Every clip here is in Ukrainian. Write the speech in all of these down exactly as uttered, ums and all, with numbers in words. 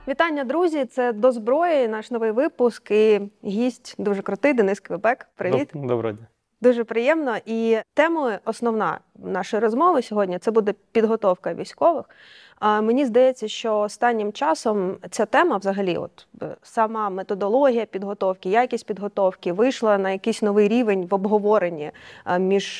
Вітання, друзі! Це «До зброї», наш новий випуск. І гість дуже крутий, Денис Квебек. Привіт! Доброго дня! Дуже приємно. І темою основна нашої розмови сьогодні – це буде підготовка військових. Мені здається, що останнім часом ця тема взагалі, от сама методологія підготовки, якість підготовки вийшла на якийсь новий рівень в обговоренні між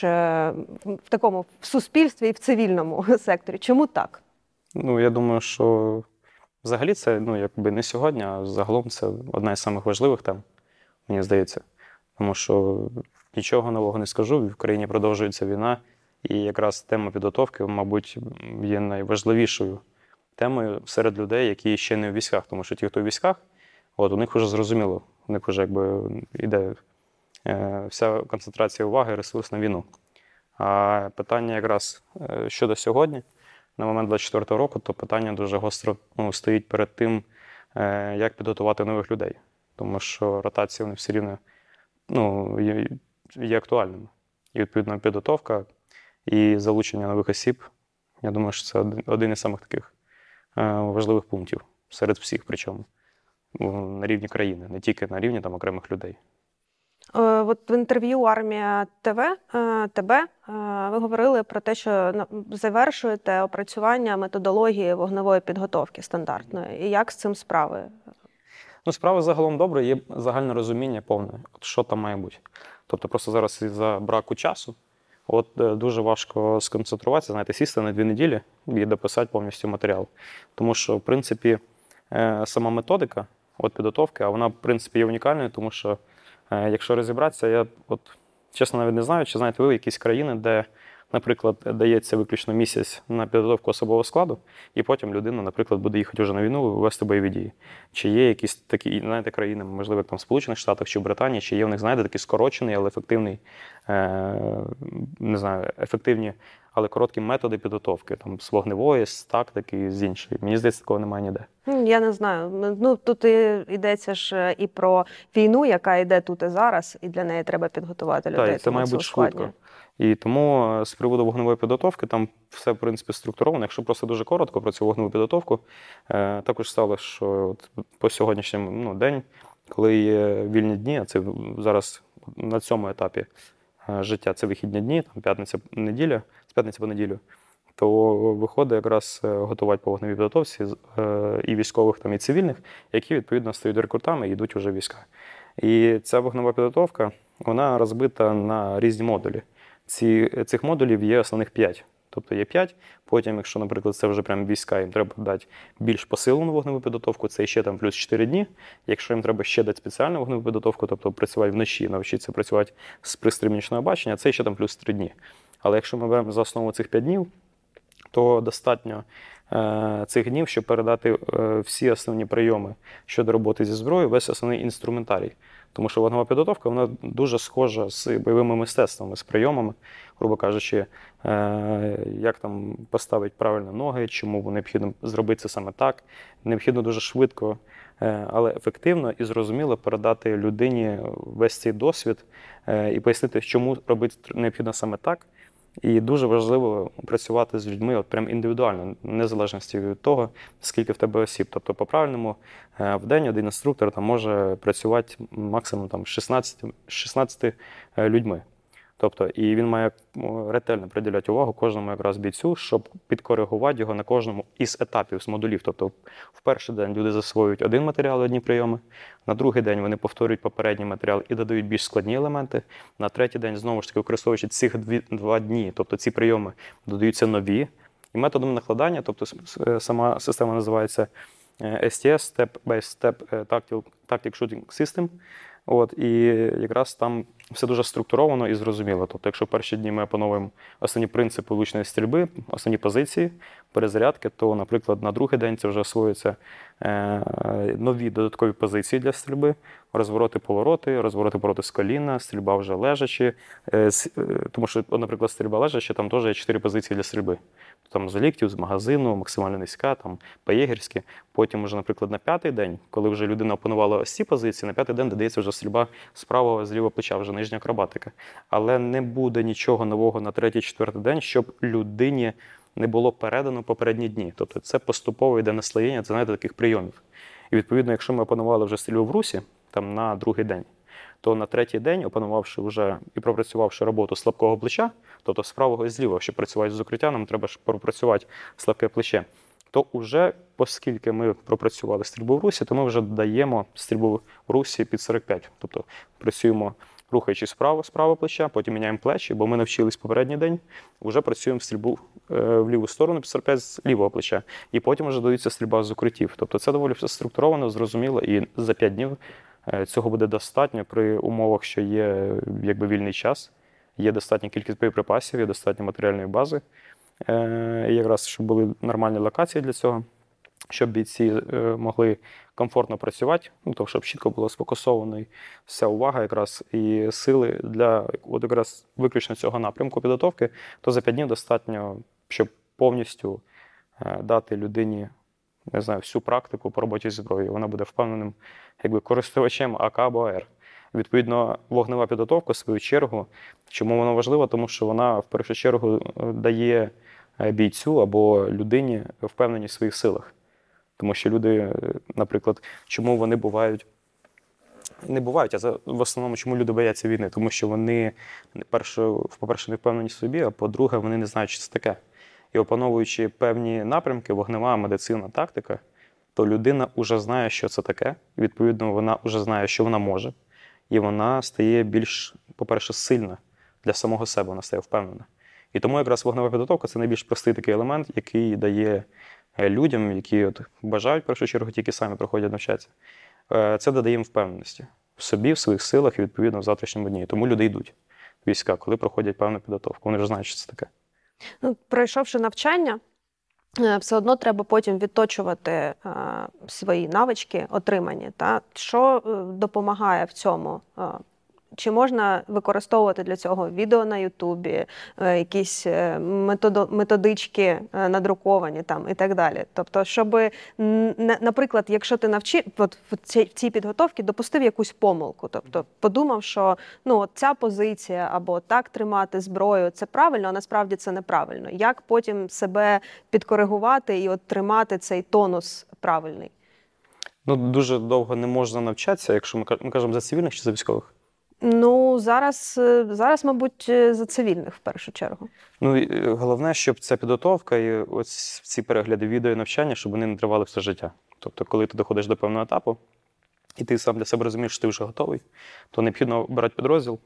в такому в суспільстві і в цивільному секторі. Чому так? Ну, я думаю, що взагалі це, ну, якби не сьогодні, а загалом це одна із самих важливих тем, мені здається. Тому що нічого нового не скажу, в Україні продовжується війна, і якраз тема підготовки, мабуть, є найважливішою темою серед людей, які ще не в військах. Тому що ті, хто в військах, от, у них вже зрозуміло, у них вже якби йде е, вся концентрація уваги, ресурс на війну. А питання якраз е, щодо сьогодні, на момент двадцять четвертого року, то питання дуже гостро ну, стоїть перед тим, е, як підготувати нових людей. Тому що ротації вони все рівно ну, є, є актуальними. І відповідно підготовка і залучення нових осіб, я думаю, що це один, один із самих таких е, важливих пунктів серед всіх, причому на рівні країни, не тільки на рівні там, окремих людей. От в інтерв'ю «Армія ТВ», ТБ ви говорили про те, що завершуєте опрацювання методології вогневої підготовки стандартної. І як з цим справи? Ну, справи загалом добре, є загальне розуміння повне, от що там має бути. Тобто просто зараз із-за браку часу от дуже важко сконцентруватися, знаєте, сісти на дві неділі і дописати повністю матеріал. Тому що, в принципі, сама методика от підготовки, а вона, в принципі, є унікальною, тому що якщо розібратися, я от чесно навіть не знаю, чи знаєте ви якісь країни, де, наприклад, дається виключно місяць на підготовку особового складу, і потім людина, наприклад, буде їхати вже на війну, вести бойові дії. Чи є якісь такі, знаєте, країни, можливо, як там в Сполучених Штатах чи в Британії, чи є в них, знаєте, такий скорочений, але ефективний, е, не знаю, ефективні, але короткі методи підготовки, там, з вогневої, з тактики, з іншої. Мені здається, такого немає ніде. Я не знаю. Ну, тут і йдеться ж і про війну, яка йде тут і зараз, і для неї треба підготувати людей. Так, це має бути швидко. І тому з приводу вогневої підготовки там все, в принципі, структуровано. Якщо просто дуже коротко про цю вогневу підготовку, е, також стало, що от по сьогоднішньому ну, день, коли є вільні дні, а це зараз на цьому етапі е, життя, це вихідні дні, там п'ятниця-неділя, з п'ятниці по неділю, то виходить якраз готувати по вогневій підготовці е, і військових, там, і цивільних, які, відповідно, стають рекрутами і йдуть уже в війська. І ця вогнева підготовка, вона розбита на різні модулі. Ці, цих модулів є основних п'ять. Тобто є п'ять, потім, якщо, наприклад, це вже прям війська, їм треба дати більш посилену вогневу підготовку, це ще там плюс чотири дні. Якщо їм треба ще дати спеціальну вогневу підготовку, тобто працювати вночі, навчитися працювати з пристроєм нічного бачення, це ще там плюс три дні. Але якщо ми беремо за основу цих п'ять днів, то достатньо е, цих днів, щоб передати е, всі основні прийоми щодо роботи зі зброєю, весь основний інструментарій. Тому що вогнева підготовка, вона дуже схожа з бойовими мистецтвами, з прийомами, грубо кажучи, е, як там поставити правильно ноги, чому необхідно зробити це саме так. Необхідно дуже швидко, е, але ефективно і зрозуміло передати людині весь цей досвід е, і пояснити, чому робити необхідно саме так. І дуже важливо працювати з людьми от прям індивідуально, незалежності від того, скільки в тебе осіб. Тобто, по-правильному, в день один інструктор там може працювати максимум там, шістнадцять, шістнадцять людьми. Тобто, і він має ретельно приділяти увагу кожному якраз бійцю, щоб підкоригувати його на кожному із етапів, з модулів. Тобто, в перший день люди засвоюють один матеріал, одні прийоми, на другий день вони повторюють попередній матеріал і додають більш складні елементи, на третій день, знову ж таки, використовуючи цих дві, два дні, тобто ці прийоми, додаються нові. І методом накладання, тобто сама система називається ес ті ес, Step by Step Tactic Shooting System. От, і якраз там все дуже структуровано і зрозуміло. Тобто, якщо перші дні ми опановуємо основні принципи влучної стрільби, основні позиції, перезарядки, то, наприклад, на другий день це вже освоюються е, нові додаткові позиції для стрільби, розвороти, повороти, розвороти, повороти з коліна, стрільба вже лежачи. Е, с, е, тому що, наприклад, стрільба лежачи, там теж є чотири позиції для стрільби. Там з ліктів, з магазину, максимально низька, там по-єгерськи. Потім вже, наприклад, на п'ятий день, коли вже людина опанувала ось ці позиції, на п'ятий день додається вже стрільба з правого, з лівого плеча, вже нижня акробатика. Але не буде нічого нового на третій, четвертий день, щоб людині не було передано попередні дні. Тобто це поступово йде наслоєння, це, знаєте, таких прийомів. І відповідно, якщо ми опанували вже стрільбу в русі, там на другий день, то на третій день, опанувавши вже і пропрацювавши роботу слабкого плеча, тобто з правого і з лівого, щоб працювати з укриття, нам треба ж пропрацювати слабке плече, то вже, оскільки ми пропрацювали стрільбу в русі, то ми вже даємо стрільбу в русі під сорок п'ять. Тобто працюємо, рухаючись вправо, з правого плеча, потім міняємо плечі, бо ми навчились попередній день, вже працюємо стрільбу в ліву сторону під сорок п'ять з лівого плеча. І потім вже дається стрільба з укриттів. Тобто це доволі все структуровано, зрозуміло, і за п'ять днів цього буде достатньо при умовах, що є якби вільний час, є достатня кількість боєприпасів, є достатньо матеріальної бази. Е, якраз, щоб були нормальні локації для цього, щоб бійці е, могли комфортно працювати, ну, то, щоб чітко було сфокусовано вся увага якраз і сили для от якраз виключно цього напрямку підготовки, то за п'ять днів достатньо, щоб повністю е, дати людині, не знаю, всю практику по роботі зі зброєю. Вона буде впевненим якби, користувачем АК або АР. Відповідно, вогнева підготовка, в свою чергу, чому вона важлива? Тому що вона, в першу чергу, дає бійцю або людині впевненість в своїх силах. Тому що люди, наприклад, чому вони бувають, не бувають, а в основному, чому люди бояться війни? Тому що вони, по-перше, не впевнені в собі, а по-друге, вони не знають, що це таке. І опановуючи певні напрямки, вогнева, медицина, тактика, то людина вже знає, що це таке. Відповідно, вона вже знає, що вона може. І вона стає більш, по-перше, сильна для самого себе, вона стає впевнена. І тому якраз вогнева підготовка – це найбільш простий такий елемент, який дає людям, які от бажають, в першу чергу, тільки самі проходять навчатися. Це додає їм впевненості в собі, в своїх силах і, відповідно, в завтрашньому дні. Тому люди йдуть в війська, коли проходять певну підготовку. Вони вже знають, що це таке. Ну, пройшовши навчання, все одно треба потім відточувати а, свої навички, отримані. Та? Що допомагає в цьому? Чи можна використовувати для цього відео на Ютубі, якісь методо, методички надруковані там, і так далі? Тобто, щоб, наприклад, якщо ти навчив, от в цій, в цій підготовці допустив якусь помилку, тобто подумав, що ну, от ця позиція або так тримати зброю, це правильно, а насправді це неправильно. Як потім себе підкоригувати і от тримати цей тонус правильний? Ну, дуже довго не можна навчатися, якщо ми, ми кажемо за цивільних чи за військових? Ну, зараз, зараз, мабуть, за цивільних в першу чергу. Ну, і головне, щоб ця підготовка і ось ці перегляди відео і навчання, щоб вони не тривали все життя. Тобто, коли ти доходиш до певного етапу, і ти сам для себе розумієш, що ти вже готовий, то необхідно брати підрозділ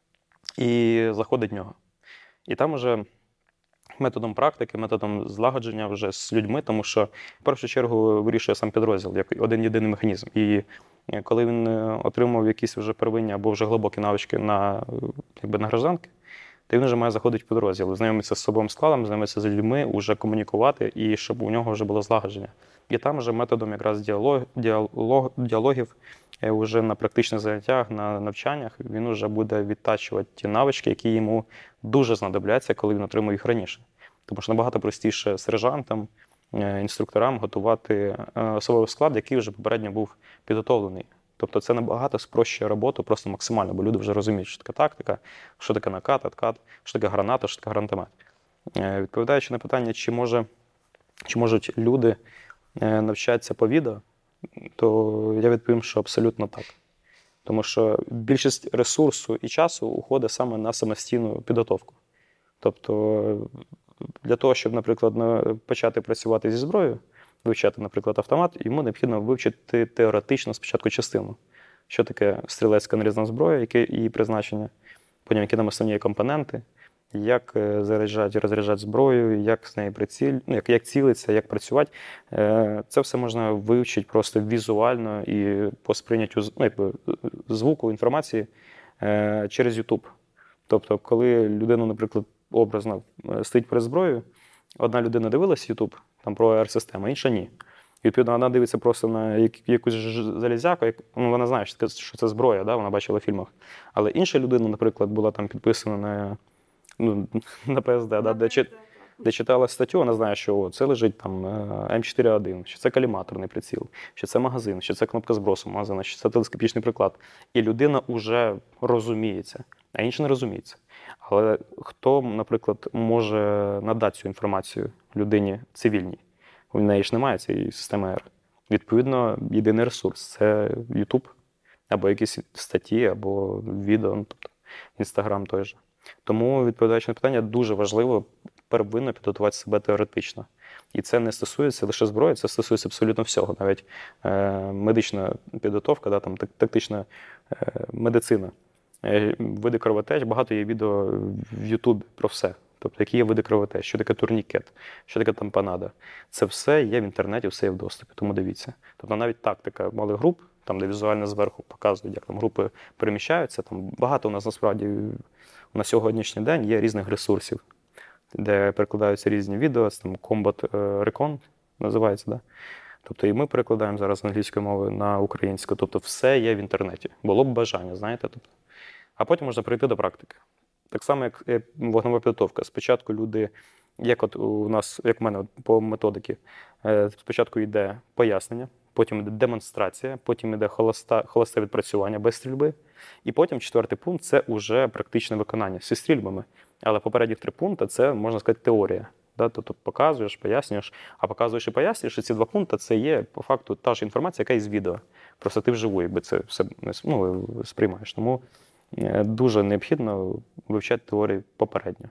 і заходити в нього. І там вже методом практики, методом злагодження вже з людьми, тому що в першу чергу вирішує сам підрозділ, як один єдиний механізм. І коли він отримав якісь вже первинні або вже глибокі навички на, якби, на гражданки, то він вже має заходити в підрозділ, знайомитися з собою складом, знайомитися з людьми, вже комунікувати, і щоб у нього вже було злагодження. І там вже методом якраз діалог, діалог, діалогів, вже на практичних заняттях, на навчаннях, він вже буде відтачувати ті навички, які йому дуже знадобляться, коли він отримує їх раніше. Тому що набагато простіше сержантам, інструкторам готувати особовий склад, який вже попередньо був підготовлений. Тобто це набагато спрощує роботу просто максимально, бо люди вже розуміють, що таке тактика, що таке накат, откат, що таке граната, що таке гранатомет. Відповідаючи на питання, чи, може, чи можуть люди навчатися по відео, то я відповім, що абсолютно так. Тому що більшість ресурсу і часу уходить саме на самостійну підготовку. Тобто для того, щоб, наприклад, почати працювати зі зброєю, вивчати, наприклад, автомат, йому необхідно вивчити теоретично спочатку частину. Що таке стрілецька нарізна зброя, яке її призначення, потім які там основні компоненти, як заряджати і розряджати зброю, як з нею приціль, ну, як, як цілитися, як працювати. Це все можна вивчити просто візуально і по сприйняттю ну, якби, звуку, інформації через YouTube. Тобто, коли людина, наприклад, образно стоїть перед зброєю, одна людина дивилась YouTube там, про ей ар-систему, а інша ні. І, відповідно, вона дивиться просто на якусь залізяку, як, ну, вона знає, що це зброя, да? Вона бачила в фільмах. Але інша людина, наприклад, була там підписана на, ну, на пе ес де, да? де, де читала статтю, вона знає, що о, це лежить там М чотири А один, що це каліматорний приціл, що це магазин, що це кнопка збросу магазину, що це телескопічний приклад. І людина вже розуміється, а інші не розуміється. Але хто, наприклад, може надати цю інформацію людині цивільній? У неї ж немає цієї системи Р. Відповідно, єдиний ресурс – це YouTube, або якісь статті, або відео, ну, тобто Інстаграм той же. Тому, відповідаючи на питання, дуже важливо первинно підготувати себе теоретично. І це не стосується лише зброї, це стосується абсолютно всього. Навіть е, медична підготовка, да, там, тактична е, медицина. Е, види кровотеч, багато є відео в Ютубі про все. Тобто, які є види кровотеч, що таке турнікет, що таке тампонада. Це все є в інтернеті, все є в доступі, тому дивіться. Тобто навіть тактика малих груп, там, де візуально зверху показують, як там групи переміщаються, там багато у нас насправді на сьогоднішній день є різних ресурсів, де перекладаються різні відео, це там Combat Recon називається, да? Тобто і ми перекладаємо зараз з англійської мови на українську, тобто все є в інтернеті. Було б бажання, знаєте. Тобто. А потім можна прийти до практики. Так само, як вогнева підготовка. Спочатку люди, як от у нас, як в мене по методиці, спочатку йде пояснення, потім йде демонстрація, потім йде холоста, холосте відпрацювання без стрільби. І потім четвертий пункт – це вже практичне виконання зі стрільбами. Але попередні три пункти – це, можна сказати, теорія. Да? Тобто показуєш, пояснюєш, а показуєш і пояснюєш, і ці два пункти – це є, по факту, та ж інформація, яка із відео. Просто ти вживу, якби це все ну, сприймаєш. Тому дуже необхідно вивчати теорії попередньо.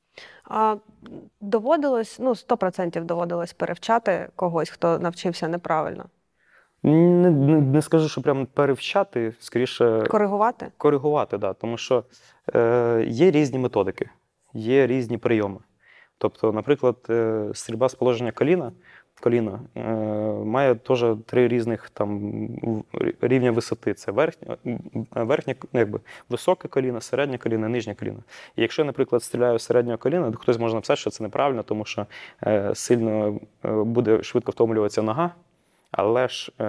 А доводилось, ну, сто відсотків доводилось перевчати когось, хто навчився неправильно? Не, не, не скажу, що прямо перевчати, скоріше… Коригувати? Коригувати, так. Да, тому що е, є різні методики, є різні прийоми. Тобто, наприклад, е, стрільба з положення коліна, коліна е, має теж три різних там рівня висоти. Це верхня, верхня, якби, високе коліно, середнє коліно, нижнє коліно. І якщо я, наприклад, стріляю з середнього коліна, то хтось може написати, що це неправильно, тому що е, сильно е, буде швидко втомлюватися нога. Але ж е,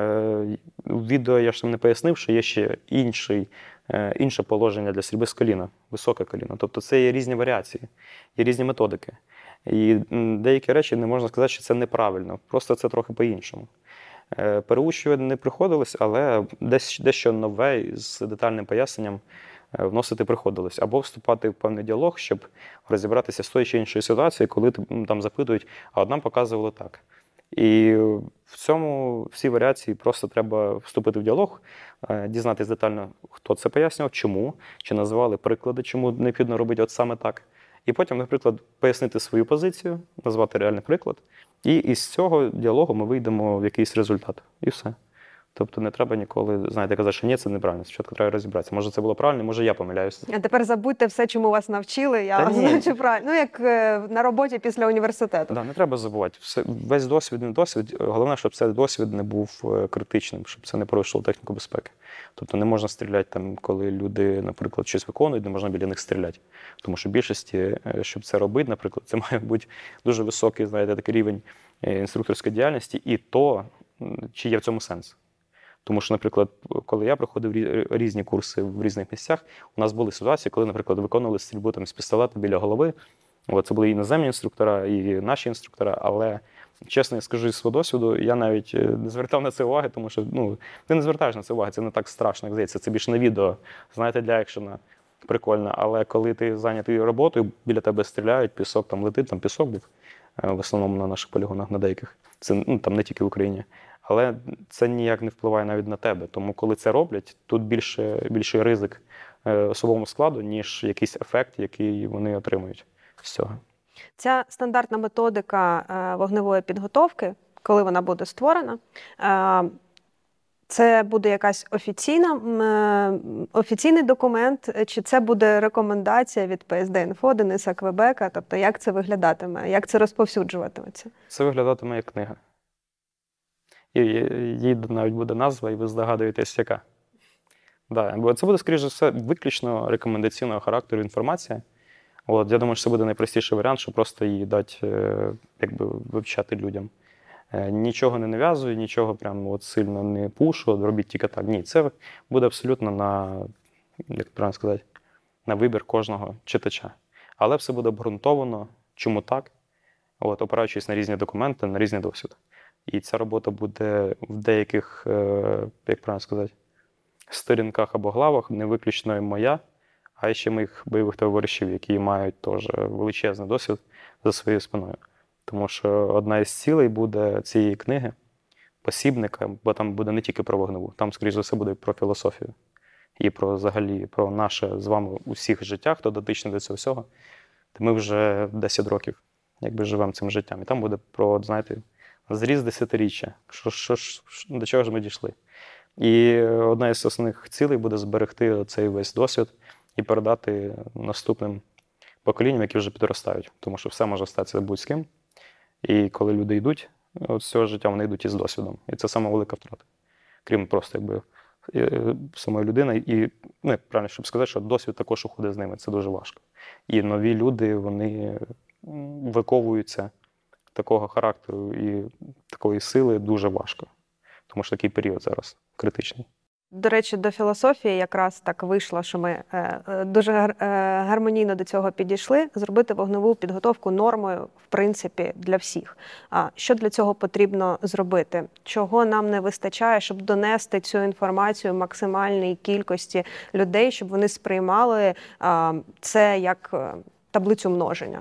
в відео я ж там не пояснив, що є ще інший, е, інше положення для стрільби з коліна, високе коліно. Тобто це є різні варіації, є різні методики. І деякі речі не можна сказати, що це неправильно, просто це трохи по-іншому. Е, переучувати не приходилось, але десь, дещо нове з детальним поясненням е, вносити приходилось. Або вступати в певний діалог, щоб розібратися з тої чи іншої ситуації, коли там запитують, а от нам показували так. І в цьому всі варіації просто треба вступити в діалог, дізнатися детально, хто це пояснював, чому, чи називали приклади, чому необхідно робити от саме так. І потім, наприклад, пояснити свою позицію, назвати реальний приклад. І із цього діалогу ми вийдемо в якийсь результат. І все. Тобто не треба ніколи, знаєте, казати, що ні, це неправильно. Спочатку треба розібратися. Може, це було правильно, може, я помиляюся. А тепер забудьте все, чому вас навчили, я значу правильно. Ну, як на роботі після університету. Да, не треба забувати. Все, весь досвід, не досвід. Головне, щоб цей досвід не був критичним, щоб це не порушило техніку безпеки. Тобто не можна стріляти там, коли люди, наприклад, щось виконують, не можна біля них стріляти. Тому що в більшості, щоб це робити, наприклад, це має бути дуже високий, знаєте, такий рівень інструкторської діяльності, і то, чи є в цьому сенс. Тому що, наприклад, коли я проходив різні курси в різних місцях, у нас були ситуації, коли, наприклад, виконували стрільбу там, з пістолета біля голови. От, це були і іноземні інструктора, і наші інструктора, але, чесно, я скажу зі свого досвіду, я навіть не звертав на це уваги, тому що, ну, ти не звертаєш на це уваги, це не так страшно, як здається, це більше на відео, знаєте, для екшена, прикольно. Але коли ти зайнятий роботою, біля тебе стріляють, пісок там летить, там пісок був, в основному на наших полігонах, на деяких, це ну, там не тільки в Україні. Але це ніяк не впливає навіть на тебе. Тому коли це роблять, тут більше, більший ризик особовому складу, ніж якийсь ефект, який вони отримують з цього. Ця стандартна методика вогневої підготовки, коли вона буде створена, це буде якась офіційна, офіційний документ, чи це буде рекомендація від Пе Ес Де Інфо, Дениса Квебека, тобто як це виглядатиме, як це розповсюджуватиметься? Це виглядатиме як книга. І їй навіть буде назва, і ви здогадуєтесь, яка. Да, бо це буде, скоріш за все, виключно рекомендаційного характеру інформація. От, я думаю, що це буде найпростіший варіант, щоб просто її дати, якби, вивчати людям. Нічого не нав'язую, нічого прям от сильно не пушу, робіть тільки так. Ні, це буде абсолютно на, як правильно сказати, на вибір кожного читача. Але все буде обґрунтовано, чому так, от, опираючись на різні документи, на різний досвід. І ця робота буде в деяких, як правильно сказати, сторінках або главах не виключно моя, а й ще моїх бойових товаришів, які мають теж величезний досвід за своєю спиною. Тому що одна із цілей буде цієї книги, посібника, бо там буде не тільки про вогневу, там, скоріш за все, буде і про філософію. І про взагалі, про наше з вами усіх життя, хто дотичний до цього всього. То ми вже десять років якби живемо цим життям. І там буде про, знаєте, зріз десятиріччя, що, що, що, до чого ж ми дійшли. І одна із основних цілей буде зберегти цей весь досвід і передати наступним поколінням, які вже підростають. Тому що все може статися будь-ким. І коли люди йдуть от з цього життя, вони йдуть із досвідом. І це саме велика втрата. Крім просто якби самої людини. І, ну, правильно, щоб сказати, що досвід також уходить з ними. Це дуже важко. І нові люди, вони виковуються такого характеру і такої сили дуже важко. Тому що такий період зараз критичний. До речі, до філософії якраз так вийшло, що ми е, дуже гар, е, гармонійно до цього підійшли. Зробити вогневу підготовку нормою, в принципі, для всіх. А що для цього потрібно зробити? Чого нам не вистачає, щоб донести цю інформацію максимальній кількості людей, щоб вони сприймали е, це як таблицю множення?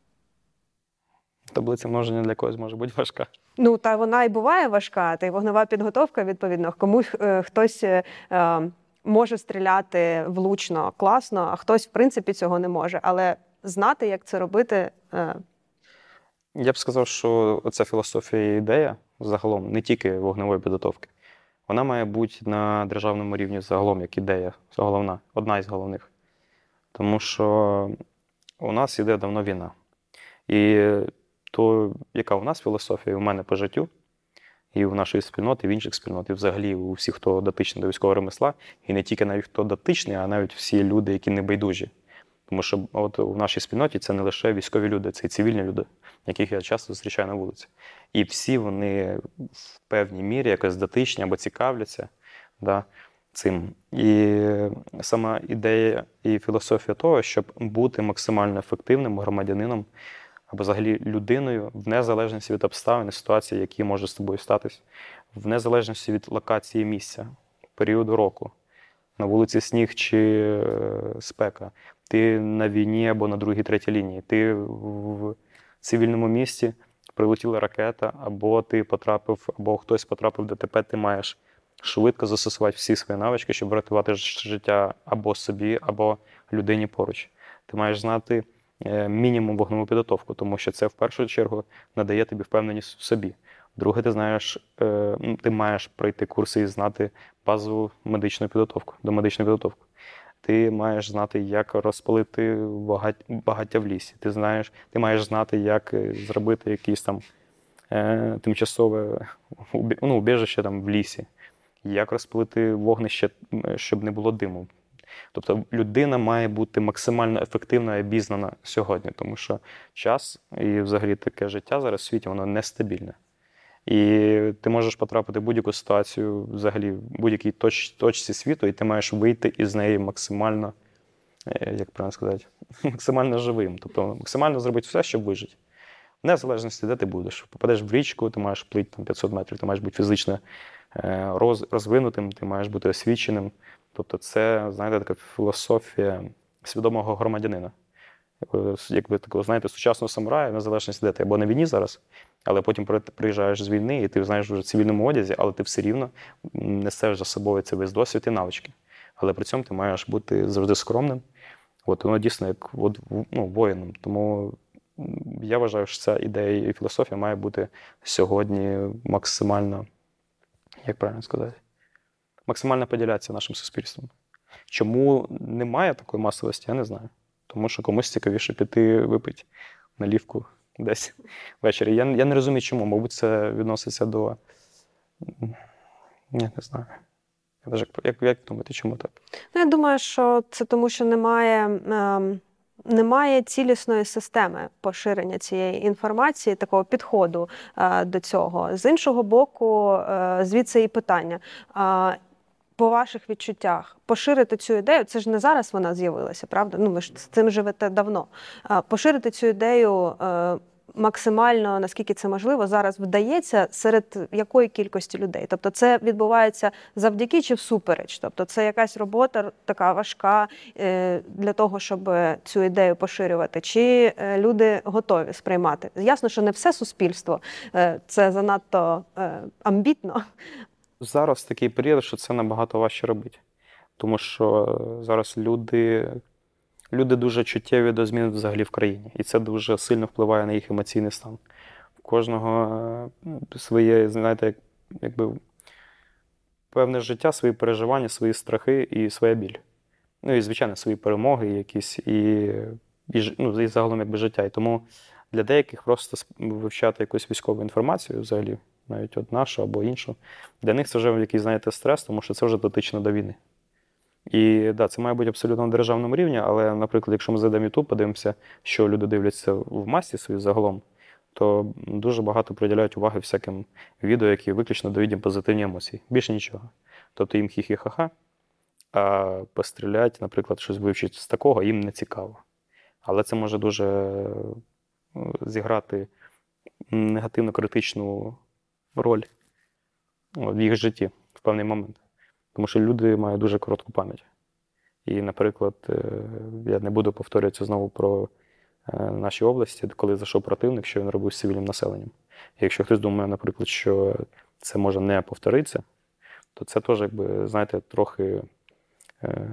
Таблиця множення для когось може бути важка. Ну, та вона і буває важка, та й вогнева підготовка, відповідно. Комусь е, хтось е, може стріляти влучно, класно, а хтось, в принципі, цього не може. Але знати, як це робити... Е... Я б сказав, що ця філософія і ідея, загалом, не тільки вогневої підготовки, вона має бути на державному рівні загалом, як ідея, головна, одна із головних. Тому що у нас іде давно війна. І то, яка у нас філософія, у мене по життю, і в нашої спільноти, і в інших спільнот, і взагалі у всіх, хто дотичний до військового ремесла, і не тільки навіть хто дотичний, а навіть всі люди, які не байдужі. Тому що от у нашій спільноті це не лише військові люди, це і цивільні люди, яких я часто зустрічаю на вулиці. І всі вони в певній мірі якось дотичні або цікавляться, да, цим. І сама ідея і філософія того, щоб бути максимально ефективним громадянином, або взагалі людиною в незалежності від обставин і ситуації, які можуть з тобою статись, в незалежності від локації місця, періоду року, на вулиці сніг чи спека, ти на війні або на другій, третій лінії, ти в цивільному місті, прилетіла ракета, або ти потрапив, або хтось потрапив в ДТП, ти маєш швидко застосувати всі свої навички, щоб врятувати життя або собі, або людині поруч. Ти маєш знати мінімум вогневу підготовку, тому що це в першу чергу надає тобі впевненість в собі. Друге, ти знаєш, ти маєш пройти курси і знати базову медичну підготовку, домедичну підготовку. Ти маєш знати, як розпалити багаття в лісі. Ти знаєш, ти маєш знати, як зробити якесь там е, тимчасове ну, убіжище там в лісі, як розпалити вогнище, щоб не було диму. Тобто людина має бути максимально ефективно і обізнана сьогодні, тому що час і взагалі таке життя зараз в світі, воно нестабільне. І ти можеш потрапити в будь-яку ситуацію, взагалі в будь-якій точ, точці світу, і ти маєш вийти із неї максимально, як правильно сказати, максимально живим. Тобто максимально зробити все, щоб вижити. В незалежності, де ти будеш. Попадеш в річку, ти маєш плити там, п'ятсот метрів, ти маєш бути фізично роз, розвинутим, ти маєш бути освіченим. Тобто це, знаєте, така філософія свідомого громадянина. Якби такого, знаєте, сучасного самурая, незалежності, де ти або на війні зараз, але потім приїжджаєш з війни, і ти знаєш вже в цивільному одязі, але ти все рівно несеш за собою цей весь досвід і навички. Але при цьому ти маєш бути завжди скромним. От воно дійсно як от, ну, воїном. Тому я вважаю, що ця ідея і філософія має бути сьогодні максимально, як правильно сказати, максимально поділятися нашим суспільством. Чому немає такої масовості, я не знаю. Тому що комусь цікавіше піти випити налівку десь ввечері. Я, я не розумію, чому. Мабуть, це відноситься до... Я не знаю. Як, як думаєте, чому так? Ну, я думаю, що це тому, що немає... Ем... Немає цілісної системи поширення цієї інформації, такого підходу е, до цього. З іншого боку, е, звідси і питання. Е, по ваших відчуттях, поширити цю ідею, це ж не зараз вона з'явилася, правда? Ну, ви ж з цим живете давно. Е, поширити цю ідею е, максимально, наскільки це можливо, зараз вдається серед якої кількості людей? Тобто це відбувається завдяки чи всупереч? Тобто це якась робота така важка е, для того, щоб цю ідею поширювати? Чи е, люди готові сприймати? Ясно, що не все суспільство, е, це занадто е, амбітно. Зараз такий період, що це набагато важче робити. Тому що зараз люди, люди дуже чуттєві до змін взагалі в країні. І це дуже сильно впливає на їх емоційний стан. У кожного своє, знаєте, як, якби певне життя, свої переживання, свої страхи і своя біль. Ну і, звичайно, свої перемоги якісь, і, і, ну, і загалом якби життя. І тому для деяких просто вивчати якусь військову інформацію взагалі, навіть от нашу або іншу, для них це вже якийсь, знаєте, стрес, тому що це вже дотично до війни. І да, це має бути абсолютно на державному рівні, але, наприклад, якщо ми зайдемо в YouTube, подивимося, що люди дивляться в масі свої загалом, то дуже багато приділяють уваги всяким відео, які виключно дають позитивні емоції. Більше нічого. Тобто їм хі-хі-ха-ха, а пострілять, наприклад, щось вивчити з такого, їм не цікаво. Але це може дуже зіграти негативно критичну роль в їх житті в певний момент. Тому що люди мають дуже коротку пам'ять. І, наприклад, я не буду повторюватися знову про наші області, коли зайшов противник, що він робив з цивільним населенням. І якщо хтось думає, наприклад, що це може не повторитися, то це теж, якби, знаєте, трохи е,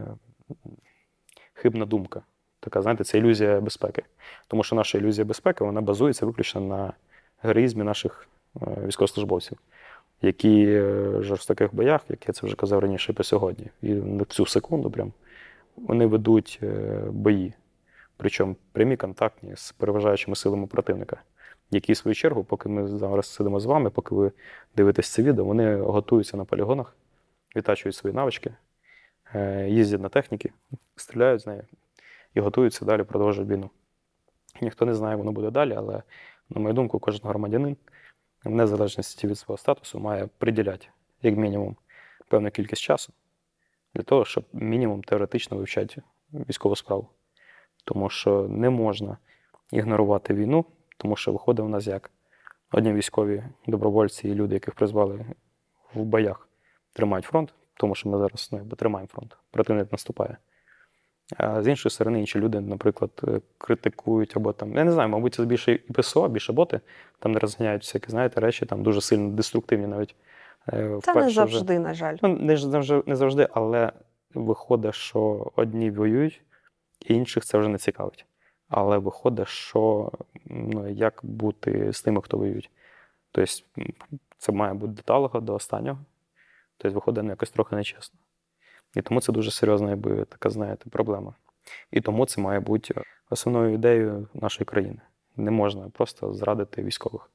хибна думка. Така, знаєте, це ілюзія безпеки. Тому що наша ілюзія безпеки, вона базується виключно на героїзмі наших е, військовослужбовців, які в жорстоких боях, як я це вже казав раніше і по сьогодні, і на цю секунду прям, вони ведуть бої, причому прямі контактні з переважаючими силами противника, які, в свою чергу, поки ми зараз сидимо з вами, поки ви дивитесь це відео, вони готуються на полігонах, відтачують свої навички, їздять на техніки, стріляють з нею і готуються далі продовжувати війну. Ніхто не знає, воно буде далі, але, на мою думку, кожен громадянин, в незалежності від свого статусу, має приділяти, як мінімум, певну кількість часу для того, щоб мінімум теоретично вивчати військову справу. Тому що не можна ігнорувати війну, тому що виходить у нас як одні військові добровольці і люди, яких призвали в боях, тримають фронт, тому що ми зараз ну, тримаємо фронт, противник наступає. А з іншої сторони, інші люди, наприклад, критикують або там, я не знаю, мабуть, це більше і ПСО, більше боти, там не розганяють всякі, знаєте, речі, там дуже сильно деструктивні навіть. Це не завжди, вже, на жаль. Ну, не завжди, не завжди, але виходить, що одні воюють, інших це вже не цікавить. Але виходить, що ну, як бути з тими, хто воюють. Тобто це має бути деталого до останнього. Тобто виходить ну, якось трохи нечесно. І тому це дуже серйозна, якби, така, знаєте, проблема. І тому це має бути основною ідеєю нашої країни. Не можна просто зрадити військових.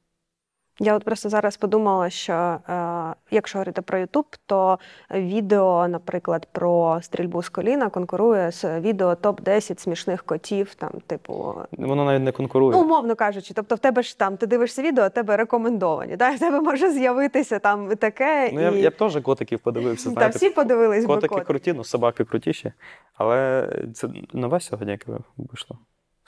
Я от просто зараз подумала, що е, якщо говорити про Ютуб, то відео, наприклад, про стрільбу з коліна конкурує з відео топ десять смішних котів, там, типу... Воно навіть не конкурує. Ну, умовно кажучи, тобто в тебе ж там, ти дивишся відео, а тебе рекомендовані, так? В тебе може з'явитися там таке. Ну, і... я, я б теж котиків подивився, знаєте. Та всі подивились би котики котики. круті, ну собаки крутіші. Але це нове сьогодні, яке вийшло?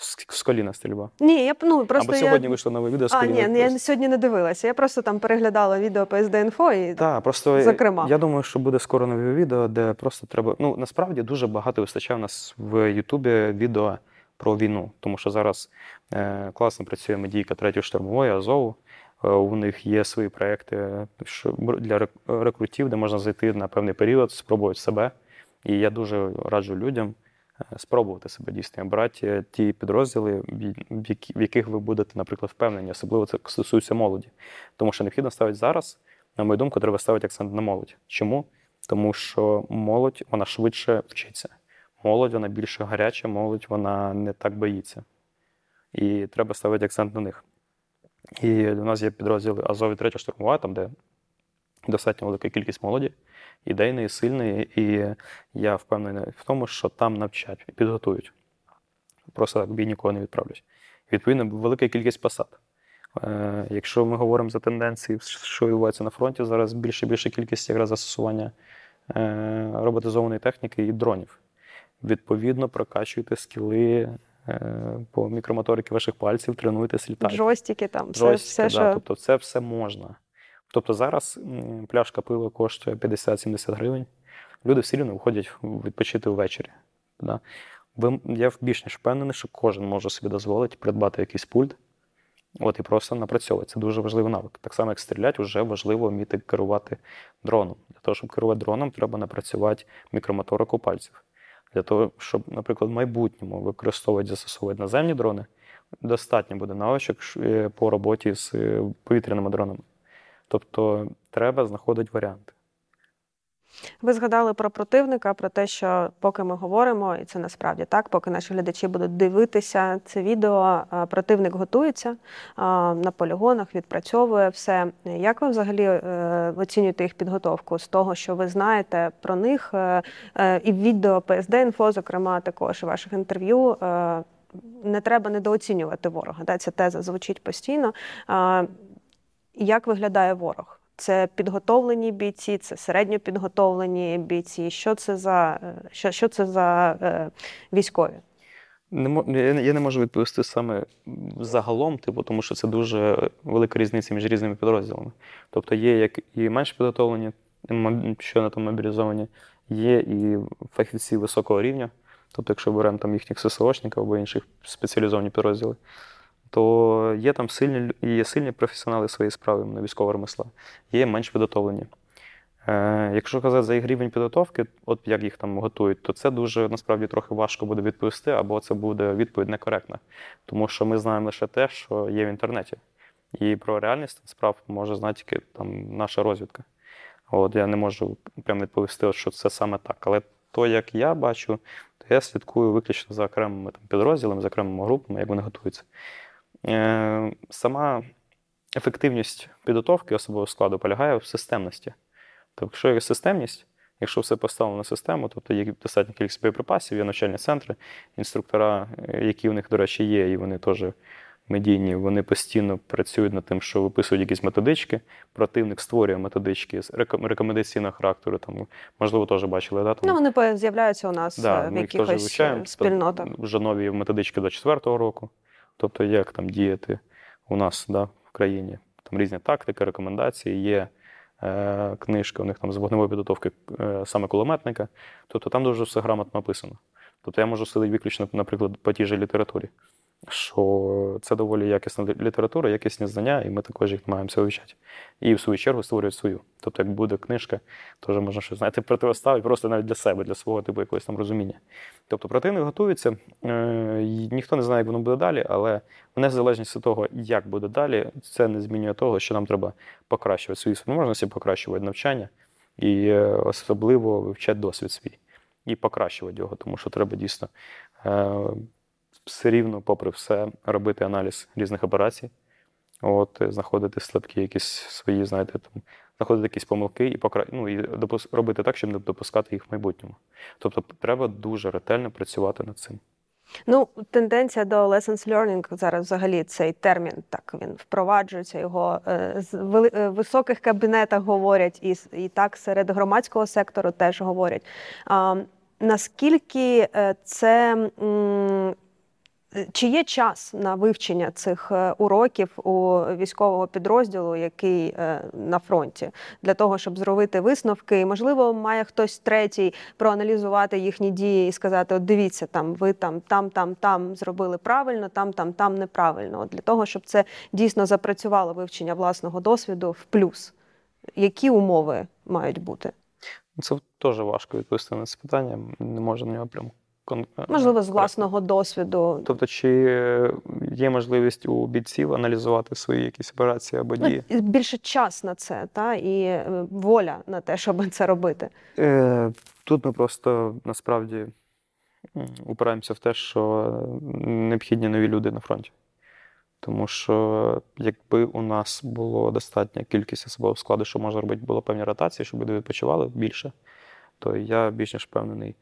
З коліна стрільба. Ні, я ну просто Або сьогодні я... вийшло нове відео з а, коліна. А, ні, я сьогодні не дивилася. Я просто там переглядала відео по ес де інфо і Так, просто зокрема. Я думаю, що буде скоро нове відео, де просто треба... Ну, насправді дуже багато вистачає у нас в Ютубі відео про війну. Тому що зараз е, класно працює медійка третьої штурмової, Азову. Е, у них є свої проекти що, для рекрутів, де можна зайти на певний період, спробувати себе. І я дуже раджу людям спробувати себе дійсно, брати ті підрозділи, в яких ви будете, наприклад, впевнені, особливо це стосується молоді. Тому що необхідно ставити зараз, на мою думку, треба ставити акцент на молодь. Чому? Тому що молодь, вона швидше вчиться. Молодь, вона більше гаряча, молодь, вона не так боїться. І треба ставити акцент на них. І у нас є підрозділи Азов і третя штурмова, там, де достатньо велика кількість молоді, ідейної, сильної, і я впевнений в тому, що там навчать і підготують. Просто так бій нікого не відправлять. Відповідно, велика кількість посад. Е, якщо ми говоримо за тенденції, що відбувається на фронті, зараз більше і більше кількість якраз застосування е, роботизованої техніки і дронів. Відповідно, прокачуйте скіли по мікромоториці ваших пальців, тренуйтесь, літайте. Джойстики там, все, Джойстики, все да, що... тобто це все можна. Тобто зараз пляшка пива коштує п'ятдесят-сімдесят гривень. Люди все рівно виходять відпочити ввечері. Да. Я більш ніж впевнений, що кожен може собі дозволити придбати якийсь пульт, от і просто напрацьовувати. Це дуже важливий навик. Так само, як стріляти, вже важливо вміти керувати дроном. Для того, щоб керувати дроном, треба напрацювати мікромоторику пальців. Для того, щоб, наприклад, в майбутньому використовувати, застосовувати наземні дрони, достатньо буде навичок по роботі з повітряними дронами. Тобто треба знаходити варіанти. Ви згадали про противника, про те, що поки ми говоримо, і це насправді так, поки наші глядачі будуть дивитися це відео, противник готується на полігонах, відпрацьовує все. Як ви взагалі оцінюєте їх підготовку з того, що ви знаєте про них? І в відео пе ес де-інфо, зокрема, також і ваших інтерв'ю, не треба недооцінювати ворога. Ця теза звучить постійно. Як виглядає ворог? Це підготовлені бійці, це середньо підготовлені бійці. Що це за, що, що це за е, військові? Не, я не можу відповісти саме загалом, типу, тому що це дуже велика різниця між різними підрозділами. Тобто є як і менш підготовлені, що на тому мобілізовані, є і фахівці високого рівня. Тобто, якщо беремо там їхніх ес ес о-шників або інших спеціалізовані підрозділи, то є там сильні, є сильні професіонали своєї справи на військового ремесла, є менш підготовлені. Е, якщо казати за їх рівень підготовки, от як їх там готують, то це дуже, насправді, трохи важко буде відповісти, або це буде відповідь некоректна. Тому що ми знаємо лише те, що є в інтернеті. І про реальність справ може знати тільки там наша розвідка. От я не можу прямо відповісти, що це саме так. Але то, як я бачу, то я слідкую виключно за окремими там підрозділами, за окремими групами, як вони готуються. Сама ефективність підготовки особового складу полягає в системності. Тобто, якщо є системність, якщо все поставлено на систему, тобто є достатня кількість боєприпасів, є навчальні центри, інструктора, які в них, до речі, є, і вони теж медійні, вони постійно працюють над тим, що виписують якісь методички, противник створює методички з рекомендаційного характеру, там, можливо, теж бачили, да? Там, ну, вони з'являються у нас да, в якихось спільнотах. Вже нові методички двадцять четвертого року. Тобто, як там діяти у нас, да, в країні. Там різні тактики, рекомендації, є е, книжка у них там з вогневої підготовки е, саме кулеметника. Тобто там дуже все грамотно написано. Тобто я можу судити виключно, наприклад, по тій же літературі, що це доволі якісна література, якісні знання, і ми також їх намагаємося вивчати. І в свою чергу створюють свою. Тобто, як буде книжка, теж можна щось, знаєте, протиставити просто навіть для себе, для свого типу якогось там розуміння. Тобто противник готується, е- ніхто не знає, як воно буде далі, але в незалежності від того, як буде далі, це не змінює того, що нам треба покращувати свої спроможності, покращувати навчання і е- особливо вивчати досвід свій. І покращувати його, тому що треба дійсно е- все рівно, попри все, робити аналіз різних операцій, от, знаходити слабкі якісь свої, знаєте, там, знаходити якісь помилки і, покра... ну, і допус... робити так, щоб не допускати їх в майбутньому. Тобто треба дуже ретельно працювати над цим. Ну, тенденція до lessons learning зараз взагалі цей термін, так, він впроваджується, його е, з вели... е, високих кабінетах говорять, і, і так серед громадського сектору теж говорять. А, наскільки це... М- Чи є час на вивчення цих уроків у військового підрозділу, який на фронті, для того, щоб зробити висновки? І, можливо, має хтось третій проаналізувати їхні дії і сказати, от дивіться, там, ви там, там, там, там зробили правильно, там, там, там неправильно. От для того, щоб це дійсно запрацювало вивчення власного досвіду в плюс. Які умови мають бути? Це теж важко відповісти на це питання, не можу на нього прямо. Можливо, з власного досвіду. Тобто, чи є можливість у бійців аналізувати свої якісь операції або дії? Ну, більше час на це, та, і воля на те, щоб це робити. Е, тут ми просто, насправді, упираємося в те, що необхідні нові люди на фронті. Тому що, якби у нас було достатня кількість особового складу, що можна робити, було певні ротації, щоб люди відпочивали більше, то я більш ніж впевнений,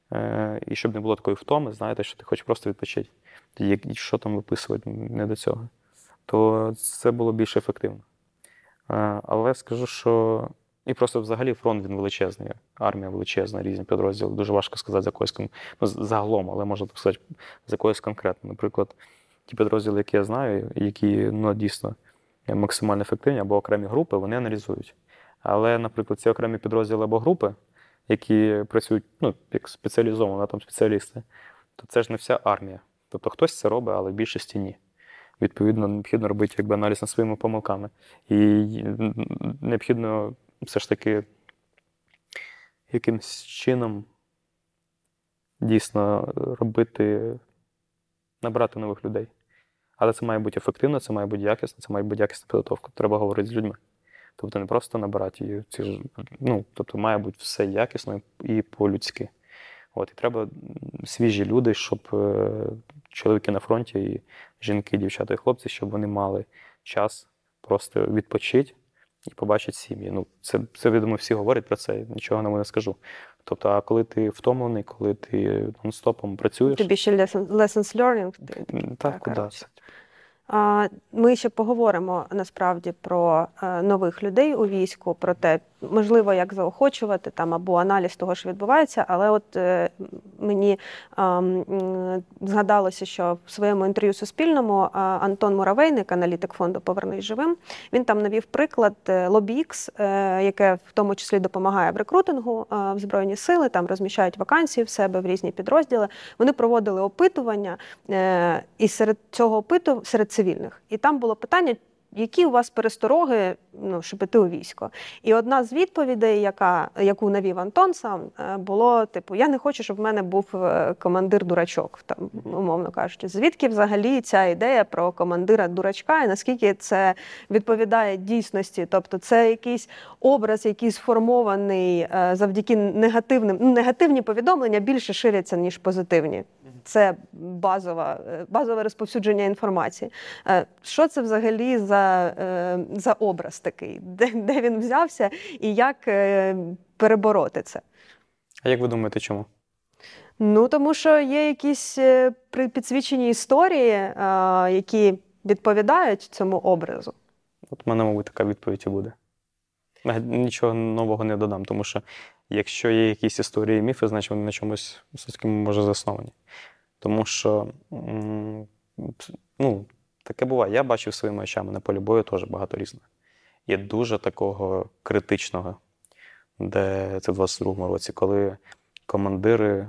і щоб не було такої втоми, знаєте, що ти хочеш просто відпочити. І що там виписувати, не до цього. То це було більш ефективно. Але скажу, що І просто взагалі фронт він величезний, армія величезна, різні підрозділи. Дуже важко сказати за якоюсь, ну, загалом, але можна так сказати, за якоюсь конкретно. Наприклад, ті підрозділи, які я знаю, які ну, дійсно максимально ефективні, або окремі групи, вони аналізують. Але, наприклад, ці окремі підрозділи або групи, які працюють ну, як спеціалізовано, там спеціалісти, то це ж не вся армія. Тобто хтось це робить, але в більшості ні. Відповідно, необхідно робити якби, аналіз над своїми помилками. І необхідно все ж таки якимось чином дійсно робити, набрати нових людей. Але це має бути ефективно, це має бути якісно, це має бути якісна підготовка. Треба говорити з людьми. Тобто не просто набирати її, ці ж, ну, тобто має бути все якісно і по-людськи. От, і треба свіжі люди, щоб е, чоловіки на фронті, і жінки, дівчата і хлопці, щоб вони мали час просто відпочити і побачити сім'ї. Ну, це, це, відомо, всі говорять про це, нічого нам не скажу. Тобто, а коли ти втомлений, коли ти нон-стопом працюєш... Тобі ще lesson, lessons learning. Так, так куди це? Ми ще поговоримо насправді про нових людей у війську, про те, можливо, як заохочувати там або аналіз того, що відбувається. Але от мені згадалося, що в своєму інтерв'ю Суспільному Антон Муравейник, аналітик фонду «Повернись живим», він там навів приклад LobbyX, яке в тому числі допомагає в рекрутингу в Збройні сили, там розміщають вакансії в себе в різні підрозділи. Вони проводили опитування, і серед цього опиту серед цивільних. І там було питання, які у вас перестороги, ну, щоб іти у військо. І одна з відповідей, яка, яку навів Антон сам, було, типу, я не хочу, щоб в мене був командир-дурачок, там, умовно кажучи. Звідки взагалі ця ідея про командира-дурачка і наскільки це відповідає дійсності? Тобто це якийсь образ, який сформований завдяки негативним, ну, негативні повідомлення більше ширяться, ніж позитивні. Це базова, базове розповсюдження інформації. Що це взагалі за, за образ такий? Де, де він взявся і як перебороти це? А як ви думаєте, чому? Ну, тому що є якісь підсвічені історії, які відповідають цьому образу. От в мене, мабуть, така відповідь і буде. Нічого нового не додам, тому що якщо є якісь історії і міфи, значить вони на чомусь все-таки може засновані. Тому що, ну, таке буває. Я бачив своїми очами на полі бою теж багато різного. Є дуже такого критичного, де це в двадцять другому році, коли командири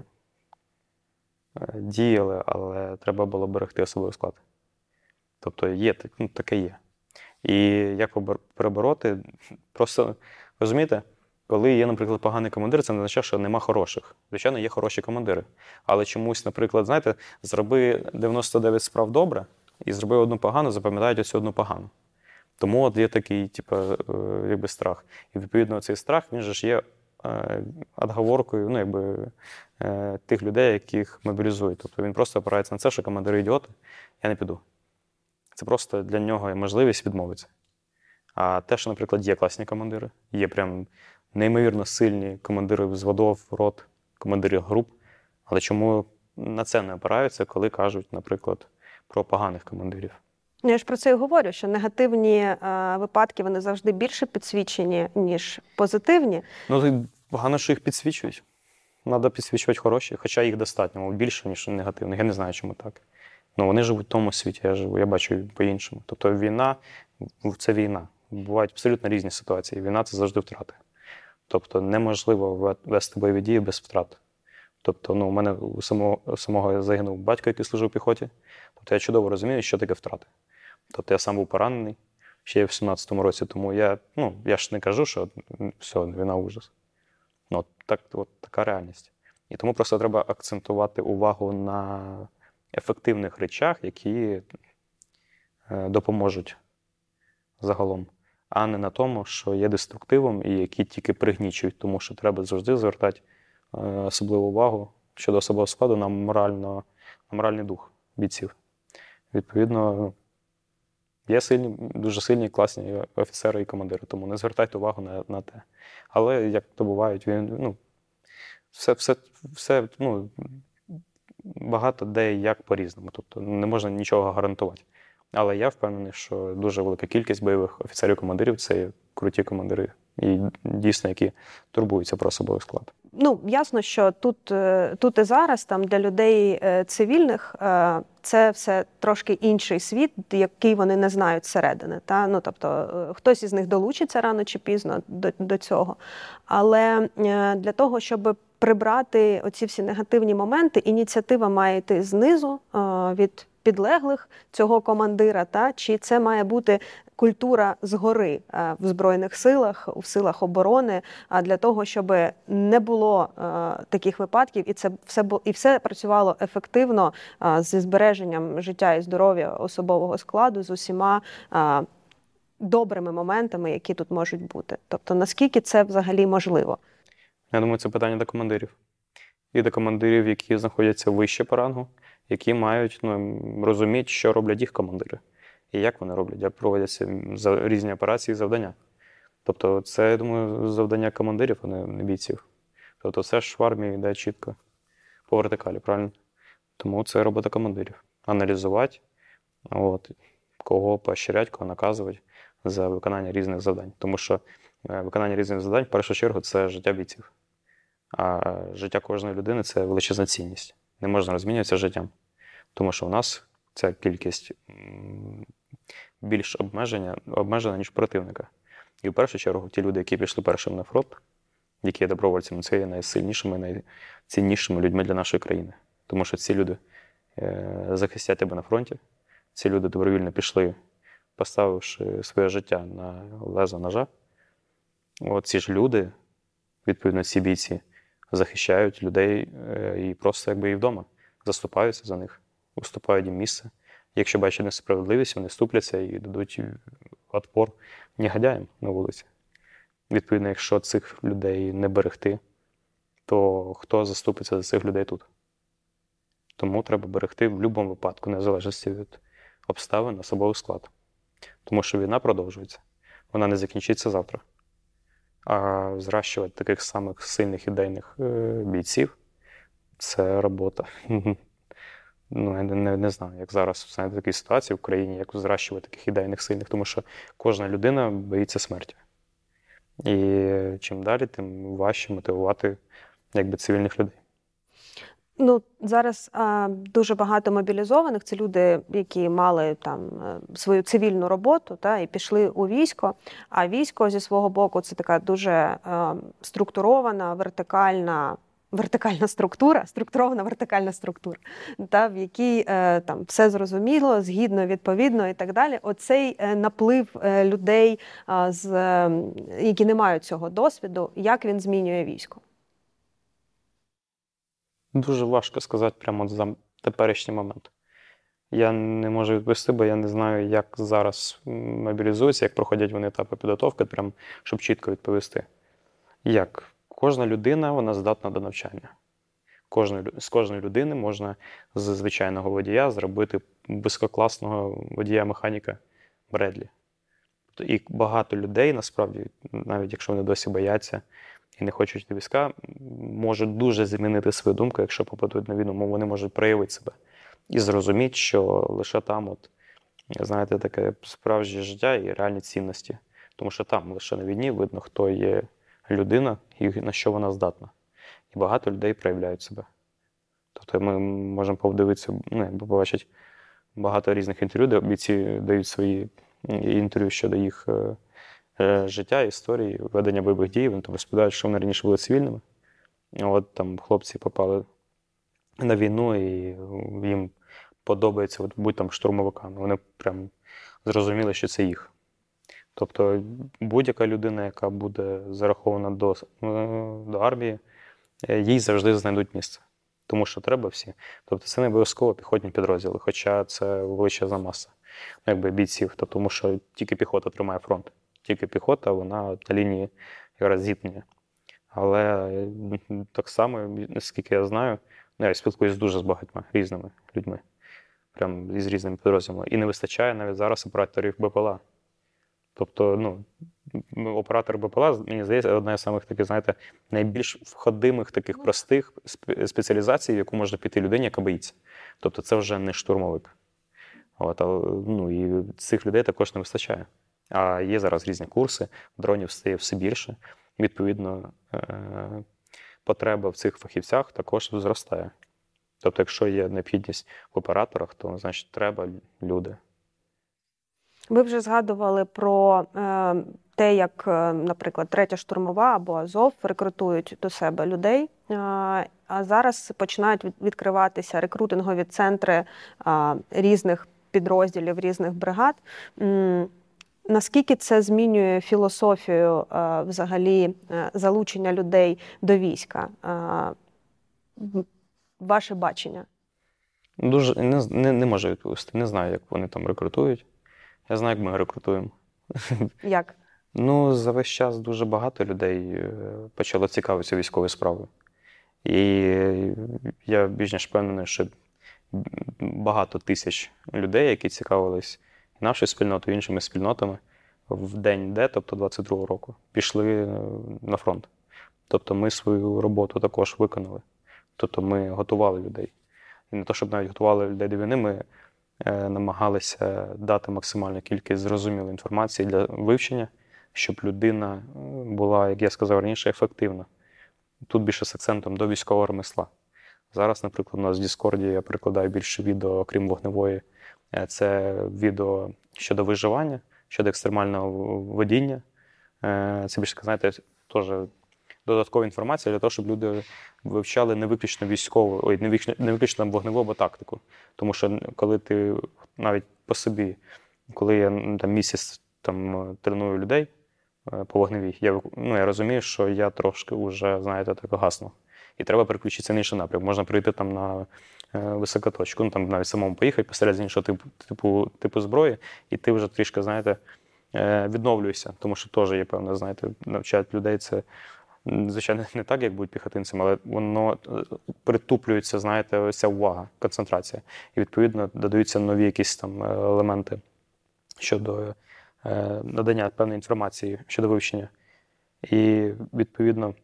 діяли, але треба було берегти особовий склад. Тобто є, ну, таке є. І як перебороти? Просто, розумієте, коли є, наприклад, поганий командир, це не означає, що нема хороших. Звичайно, є хороші командири. Але чомусь, наприклад, знаєте, зроби дев'яносто дев'ять справ добре і зроби одну погану, запам'ятають оцю одну погану. Тому от є такий, типу, якби страх. І, відповідно, цей страх, він же ж є відговоркою, ну, якби, тих людей, яких мобілізують. Тобто він просто опирається на це, що командири ідіоти, я не піду. Це просто для нього є можливість відмовитися. А те, що, наприклад, є класні командири, є прям неймовірно сильні командири взводов, рот, командири груп, але чому на це не опираються, коли кажуть, наприклад, про поганих командирів? Я ж про це і говорю, що негативні е, випадки, вони завжди більше підсвічені, ніж позитивні. Ну, погано, що їх підсвічують. Треба підсвічувати хороші, хоча їх достатньо, більше, ніж негативних. Я не знаю, чому так. Ну, вони живуть в тому світі, я живу, я бачу по-іншому. Тобто війна – це війна. Бувають абсолютно різні ситуації. Війна – це завжди втрати. Тобто неможливо вести бойові дії без втрат. Тобто, ну, у мене у самого, самого загинув батько, який служив у піхоті. Тобто я чудово розумію, що таке втрати. Тобто я сам був поранений, ще в сімнадцятому році, тому я, ну, я ж не кажу, що все, війна ужас. Ну, так, от така реальність. І тому просто треба акцентувати увагу на ефективних речах, які е, допоможуть загалом, а не на тому, що є деструктивом і які тільки пригнічують, тому що треба завжди звертати е, особливу увагу щодо особового складу на, морально, на моральний дух бійців. Відповідно, є сильні, дуже сильні, класні офіцери і командири, тому не звертайте увагу на, на те. Але, як то буває, він, ну, все, все, все, ну, багато де і як по-різному. Тобто не можна нічого гарантувати. Але я впевнений, що дуже велика кількість бойових офіцерів-командирів – це круті командири і дійсно, які турбуються про особовий склад. Ну, ясно, що тут, е, тут і зараз там для людей е, цивільних е, це все трошки інший світ, який вони не знають зсередини. Та? Ну, тобто, е, хтось із них долучиться рано чи пізно до, до цього. Але е, для того, щоб прибрати оці всі негативні моменти, ініціатива має йти знизу, е, від підлеглих цього командира, та? Чи це має бути культура згори в Збройних силах, в силах оборони, для того, щоб не було таких випадків, і це все і все працювало ефективно зі збереженням життя і здоров'я особового складу, з усіма добрими моментами, які тут можуть бути. Тобто, наскільки це взагалі можливо? Я думаю, це питання до командирів. І до командирів, які знаходяться вище по рангу, які мають, ну, розуміти, що роблять їх командири. І як вони роблять, як проводяться різні операції і завдання. Тобто це, я думаю, завдання командирів, а не бійців. Тобто це ж в армії йде чітко по вертикалі, правильно? Тому це робота командирів. Аналізувати, от, кого поощрять, кого наказувати за виконання різних завдань. Тому що виконання різних завдань, в першу чергу, це життя бійців. А життя кожної людини – це величезна цінність. Не можна розмінюватися життям. Тому що в нас ця кількість більш обмеження, обмежена, ніж противника. І в першу чергу ті люди, які пішли першими на фронт, які є добровольцями, це є найсильнішими, найціннішими людьми для нашої країни. Тому що ці люди е, захистять тебе на фронті, ці люди добровільно пішли, поставивши своє життя на лезо ножа. От ці ж люди, відповідно, ці бійці, захищають людей е, і просто якби і вдома, заступаються за них, уступають їм місце. Якщо бачать несправедливість, вони ступляться і дадуть відпор негодяям на вулиці. Відповідно, якщо цих людей не берегти, то хто заступиться за цих людей тут? Тому треба берегти в будь-якому випадку, незалежно від обставин, особовий склад. Тому що війна продовжується. Вона не закінчиться завтра. А зрощувати таких самих сильних ідейних бійців – це робота. Ну, я не, не знаю, як зараз знаєте, в такій ситуації в Україні, як зрощувати таких ідейних сильних, тому що кожна людина боїться смерті. І чим далі, тим важче мотивувати якби, цивільних людей. Ну, зараз а, дуже багато мобілізованих. Це люди, які мали там свою цивільну роботу, та, і пішли у військо. А військо зі свого боку це така дуже а, структурована, вертикальна, вертикальна структура, структурована вертикальна структура, та, в якій е, там все зрозуміло, згідно, відповідно і так далі. Оцей е, наплив е, людей, е, з, е, які не мають цього досвіду, як він змінює військо? Дуже важко сказати прямо за теперішній момент. Я не можу відповісти, бо я не знаю, як зараз мобілізуються, як проходять вони етапи підготовки, прям, щоб чітко відповісти. Як? Кожна людина, вона здатна до навчання. Кожної, з кожної людини можна з звичайного водія зробити висококласного водія-механіка Бредлі. І багато людей, насправді, навіть якщо вони досі бояться і не хочуть йти війська, можуть дуже змінити свою думку, якщо попадуть на війну, вони можуть проявити себе. І зрозуміти, що лише там, от, знаєте, таке справжнє життя і реальні цінності. Тому що там, лише на війні, видно, хто є людина і на що вона здатна. І багато людей проявляють себе. Тобто ми можемо подивитися, ну, якби побачити багато різних інтерв'ю, де бійці дають свої інтерв'ю щодо їх е, життя, історії, ведення бойових дій. Вони там розповідають, що вони раніше були цивільними. От там хлопці попали на війну, і їм подобається от, бути там штурмовиками. Вони прям зрозуміли, що це їх. Тобто будь-яка людина, яка буде зарахована до, до армії, їй завжди знайдуть місце. Тому що треба всі. Тобто це не обов'язково піхотні підрозділи, хоча це величезна маса, ну, якби бійців. Тобто, тому що тільки піхота тримає фронт. Тільки піхота, вона на лінії якраз зіткнення. Але так само, наскільки я знаю, я спілкуюся дуже з багатьма різними людьми, прям із різними підрозділами. І не вистачає навіть зараз операторів БПЛА. Тобто, ну, оператор БПЛА, мені здається, одна з самих таких, знаєте, найбільш входимих таких простих спеціалізацій, в яку можна піти людині, яка боїться. Тобто це вже не штурмовик. От, але, ну, і цих людей також не вистачає. А є зараз різні курси, дронів стає все більше. Відповідно, потреба в цих фахівцях також зростає. Тобто, якщо є необхідність в операторах, то, значить, треба люди. Ви вже згадували про е, те, як, наприклад, третя штурмова або Азов рекрутують до себе людей, е, а зараз починають відкриватися рекрутингові центри е, різних підрозділів, різних бригад. М, наскільки це змінює філософію е, взагалі е, залучення людей до війська? Е, ваше бачення? Дуже не, не, не можу відповісти. Не знаю, як вони там рекрутують. Я знаю, як ми рекрутуємо. Як? Ну, за весь час дуже багато людей почало цікавитися військовою справою. І я більш ніж впевнений, що багато тисяч людей, які цікавились нашою спільнотою, іншими спільнотами, в день Д, тобто двадцять другого року, пішли на фронт. Тобто ми свою роботу також виконали. Тобто ми готували людей. І не то, щоб навіть готували людей до війни, ми намагалися дати максимальну кількість зрозумілої інформації для вивчення, щоб людина була, як я сказав раніше, ефективна. Тут більше з акцентом до військового ремесла. Зараз, наприклад, у нас в Діскорді я перекладаю більше відео, окрім вогневої. Це відео щодо виживання, щодо екстремального водіння. Це більше, знаєте, теж додаткова інформація для того, щоб люди вивчали не виключно військову, ой, не виключно, не виключно вогневу або тактику. Тому що коли ти навіть по собі, коли я там місяць там треную людей по вогневій, я, ну, я розумію, що я трошки вже, знаєте, так гасну. І треба переключитися на інший напрям. Можна прийти там на високоточку, ну там навіть самому поїхати, посередині іншого типу, типу, типу зброї, і ти вже трішки, знаєте, відновлюєшся. Тому що теж є певне, знаєте, навчають людей це. Звичайно, не так, як будуть піхотинцями, але воно притуплюється, знаєте, ось ця увага, концентрація. І, відповідно, додаються нові якісь там елементи щодо е, надання певної інформації щодо вивчення. І, відповідно,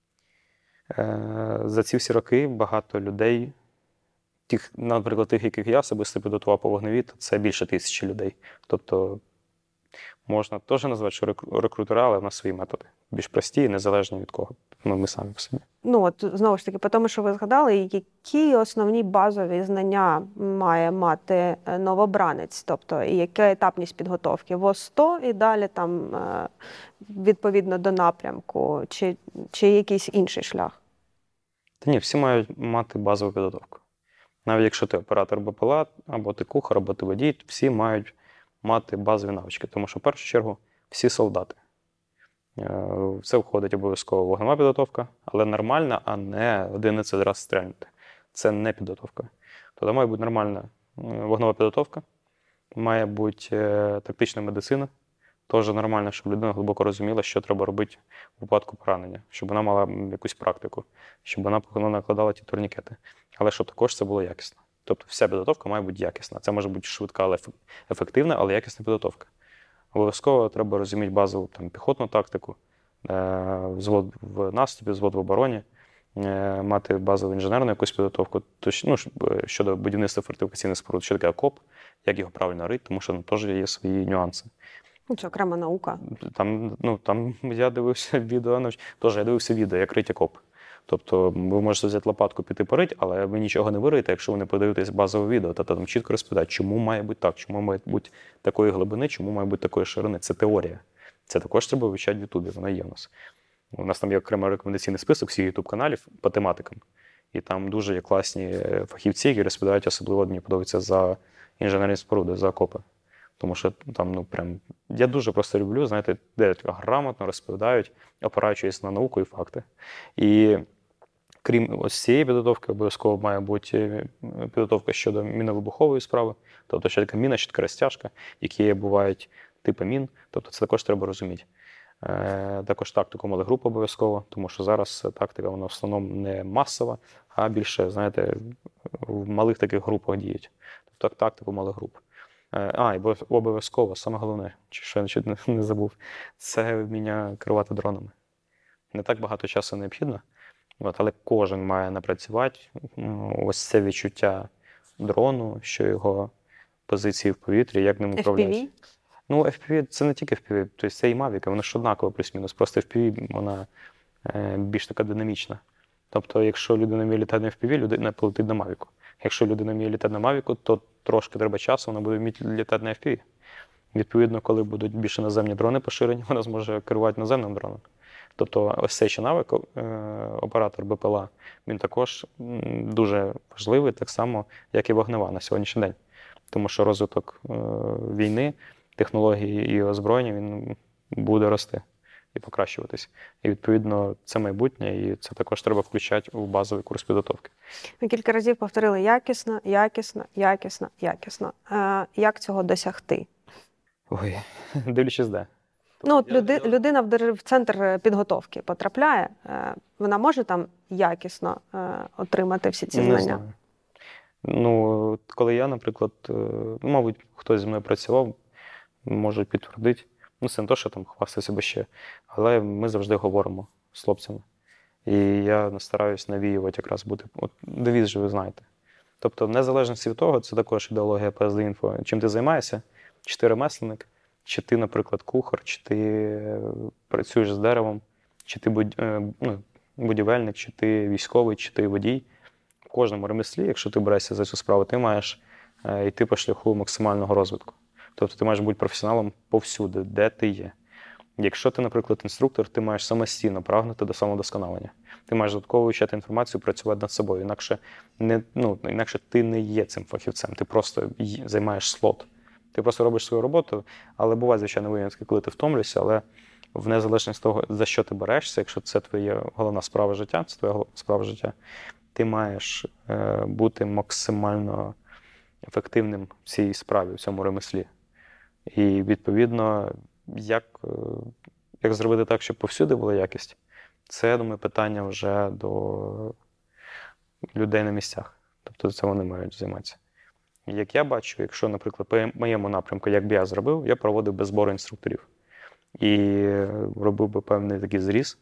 е, за ці всі роки багато людей, тих, наприклад, тих, яких я особисто підготував по вогневій, то це більше тисячі людей. Тобто, можна теж назвати, що рекрутери, але в нас свої методи. Більш прості і незалежні від кого. Ну, ми самі по собі. Ну, от, знову ж таки, по тому, що ви згадали, які основні базові знання має мати новобранець? Тобто, і яка етапність підготовки? ВОЗ сто і далі там, відповідно до напрямку, чи, чи якийсь інший шлях? Та ні, всі мають мати базову підготовку. Навіть якщо ти оператор БПЛА, або ти кухар, або ти водій, всі мають мати базові навички, тому що в першу чергу всі солдати. Це входить обов'язково вогнева підготовка, але нормальна, а не одинадцять раз стрельнути. Це не підготовка. Тобто має бути нормальна вогнева підготовка, має бути тактична медицина, теж нормально, щоб людина глибоко розуміла, що треба робити в випадку поранення, щоб вона мала якусь практику, щоб вона накладала ті турнікети. Але щоб також це було якісно. Тобто вся підготовка має бути якісна. Це може бути швидка, але ефективна, але якісна підготовка. Обов'язково треба розуміти базову там, піхотну тактику, взвод в наступі, взвод в обороні, мати базову інженерну якусь підготовку, ну, щодо будівництва фортифікаційних споруд, що таке окоп, як його правильно рити, тому що ну, теж є свої нюанси. Це окрема наука. Там, ну, там я дивився відео, теж я дивився відео, як рить окоп. Тобто ви можете взяти лопатку, піти порити, але ви нічого не вириєте, якщо ви не подивитесь базове відео, то там чітко розповідають, чому має бути так, чому має бути такої глибини, чому має бути такої ширини. Це теорія. Це також треба вивчати в Ютубі, вона є у нас. У нас там є окремий рекомендаційний список всіх ютуб-каналів по тематикам. І там дуже є класні фахівці, які розповідають, особливо мені подобається за інженерні споруди, за окопи. Тому що там, ну, прям, я дуже просто люблю, знаєте, де грамотно розповідають, опираючись на науку і факти. І крім ось цієї підготовки, обов'язково має бути підготовка щодо міновибухової справи, тобто що таке міна, що таке розтяжка, які бувають типи мін, тобто це також треба розуміти. Е, також тактику малих груп обов'язково, тому що зараз тактика вона в основному не масова, а більше, знаєте, в малих таких групах діють. Тобто тактику малих груп. А, і обов'язково, саме головне, що я чуть не забув, це вміння керувати дронами. Не так багато часу необхідно, от, але кожен має напрацювати ось це відчуття дрону, що його позиції в повітрі, як ним управляти. Ну, еф пі ві – це не тільки еф пі ві, тобто це і мавіки, вони ж однаково плюс-мінус. Просто еф пі ві, вона е, більш така динамічна. Тобто, якщо людина вміє літати на еф пі ві, людина полетить на мавіку. Якщо людина вміє літати на мавіку, то трошки треба часу, вона буде вміти літати на еф пі ві. Відповідно, коли будуть більше наземні дрони поширені, вона зможе керувати наземним дроном. Тобто ось цей ще навик, оператор Б П Л А, він також дуже важливий, так само, як і вогнева на сьогоднішній день. Тому що розвиток війни, технології і озброєння, він буде рости і покращуватись. І, відповідно, це майбутнє, і це також треба включати у базовий курс підготовки. Ми кілька разів повторили якісно, якісно, якісно, якісно. Е, як цього досягти? Ой, дивлячись де. Ну, от люди, людина в, дер- в центр підготовки потрапляє, е, вона може там якісно е, отримати всі ці Не знання? знаю. Ну, коли я, наприклад, е, ну, мабуть, хтось зі мною працював, може підтвердити. Ну, це не те, що там хвастаюся себе ще, але ми завжди говоримо з хлопцями. І я стараюсь навіювати якраз бути. От девіз же ви знаєте. Тобто, в незалежності від того, це також ідеологія Пі Ес Ді Інфо. Чим ти займаєшся? Чи ти ремесленник, чи ти, наприклад, кухар, чи ти працюєш з деревом, чи ти будь, ну, будівельник, чи ти військовий, чи ти водій. В кожному ремеслі, якщо ти берешся за цю справу, ти маєш йти по шляху максимального розвитку. Тобто ти маєш бути професіоналом повсюди, де ти є. Якщо ти, наприклад, інструктор, ти маєш самостійно прагнути до самодосконалення. Ти маєш додатково вивчати інформацію, працювати над собою. Інакше, не, ну, інакше ти не є цим фахівцем, ти просто займаєш слот. Ти просто робиш свою роботу, але буває, звичайно, винятки, коли ти втомлюєшся, але в незалежності від того, за що ти берешся, якщо це твоя головна справа життя, це твоя головна справа життя, ти маєш е, бути максимально ефективним в цій справі, в цьому ремеслі. І, відповідно, як, е, як зробити так, щоб повсюди була якість, це, я думаю, питання вже до людей на місцях. Тобто це вони мають займатися. Як я бачу, якщо, наприклад, по моєму напрямку, як би я зробив, я проводив би збори інструкторів. І робив би певний такий зріз,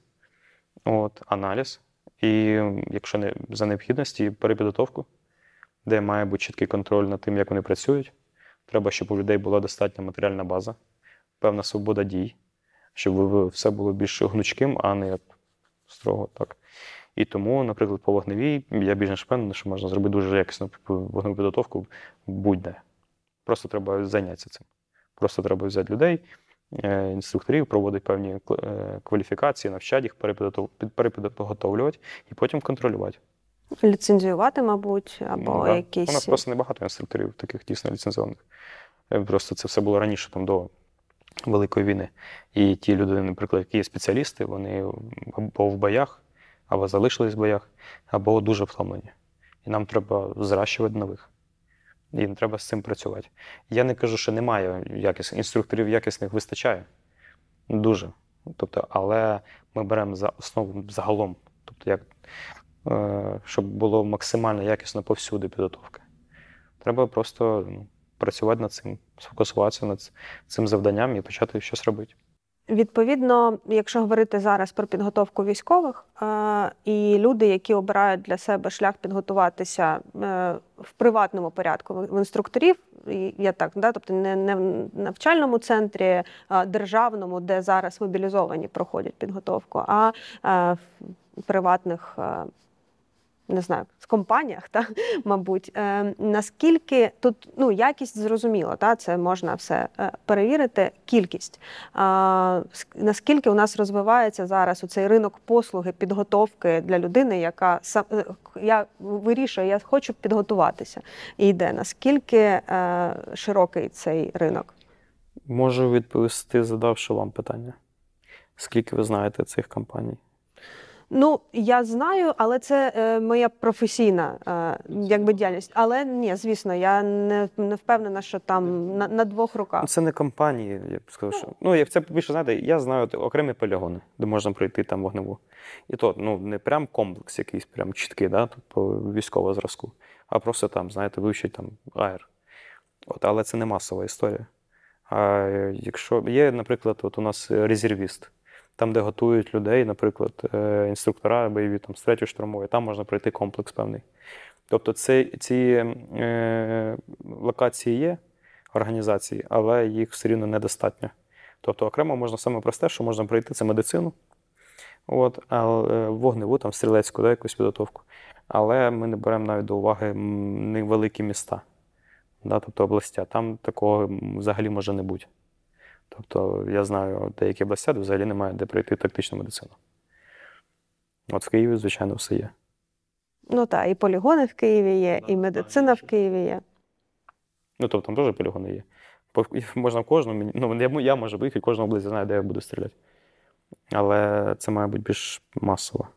от, аналіз. І якщо не за необхідності, перепідготовку, де має бути чіткий контроль над тим, як вони працюють. Треба, щоб у людей була достатня матеріальна база, певна свобода дій, щоб все було більш гнучким, а не строго так. І тому, наприклад, по вогневій я більш ніж впевнений, що можна зробити дуже якісну вогневу підготовку будь-де. Просто треба зайнятися цим. Просто треба взяти людей, інструкторів, проводити певні кваліфікації, навчати їх, перепідготовлювати і потім контролювати. Ліцензіювати, мабуть, або ну, да. якісь... У нас просто небагато інструкторів таких дійсно ліцензованих. Просто це все було раніше, там, до Великої війни. І ті люди, наприклад, які є спеціалісти, вони або в боях, або залишились в боях, або дуже втомлені. І нам треба зращувати нових. І не треба з цим працювати. Я не кажу, що немає якісних інструкторів, якісних вистачає. Дуже. Тобто, але ми беремо за основу загалом. Тобто, як, е, щоб було максимально якісно повсюди підготовка. Треба просто ну, працювати над цим, сфокусуватися над цим завданням і почати щось робити. Відповідно, якщо говорити зараз про підготовку військових, е, і люди, які обирають для себе шлях підготуватися е, в приватному порядку, в інструкторів, я так, да, тобто не, не в навчальному центрі, а державному, де зараз мобілізовані проходять підготовку, а е, в приватних, е, не знаю, в компаніях, та, мабуть, е, наскільки тут, ну, якість зрозуміло, та, це можна все е, перевірити, кількість. Е, наскільки у нас розвивається зараз оцей ринок послуги, підготовки для людини, яка сам, е, я вирішую, я хочу підготуватися, і йде. Наскільки е, широкий цей ринок? Можу відповісти, задавши вам питання. Скільки ви знаєте цих компаній? Ну, я знаю, але це е, моя професійна е, якби діяльність. Але ні, звісно, я не, не впевнена, що там на, на двох руках. Це не компанії, я б сказав, що... Ну, як це більше, знаєте, я знаю окремі полігони, де можна пройти там вогневу. І то, ну, не прям комплекс якийсь, прям чіткий, да, по військового зразку, а просто там, знаєте, вивчить там аер. От, але це не масова історія. А якщо є, наприклад, от у нас резервіст, там, де готують людей, наприклад, інструктора бойові, там, з третьої штурмової, там можна пройти комплекс певний. Тобто це, ці е, локації є, організацій, але їх все рівно недостатньо. Тобто окремо можна саме просте, що можна пройти, це медицину, от, а вогневу, там, стрілецьку, да, якусь підготовку. Але ми не беремо навіть до уваги невеликі міста, да, тобто областя. Там такого взагалі може не бути. Тобто я знаю деякі областя, де взагалі немає де пройти тактичну медицину. От в Києві, звичайно, все є. Ну так, і полігони в Києві є, і медицина в Києві є. Ну, тобто там теж полігони є. Можна в кожному, ну, я, я можу виїхати, кожна область знає, де я буду стріляти. Але це має бути більш масово.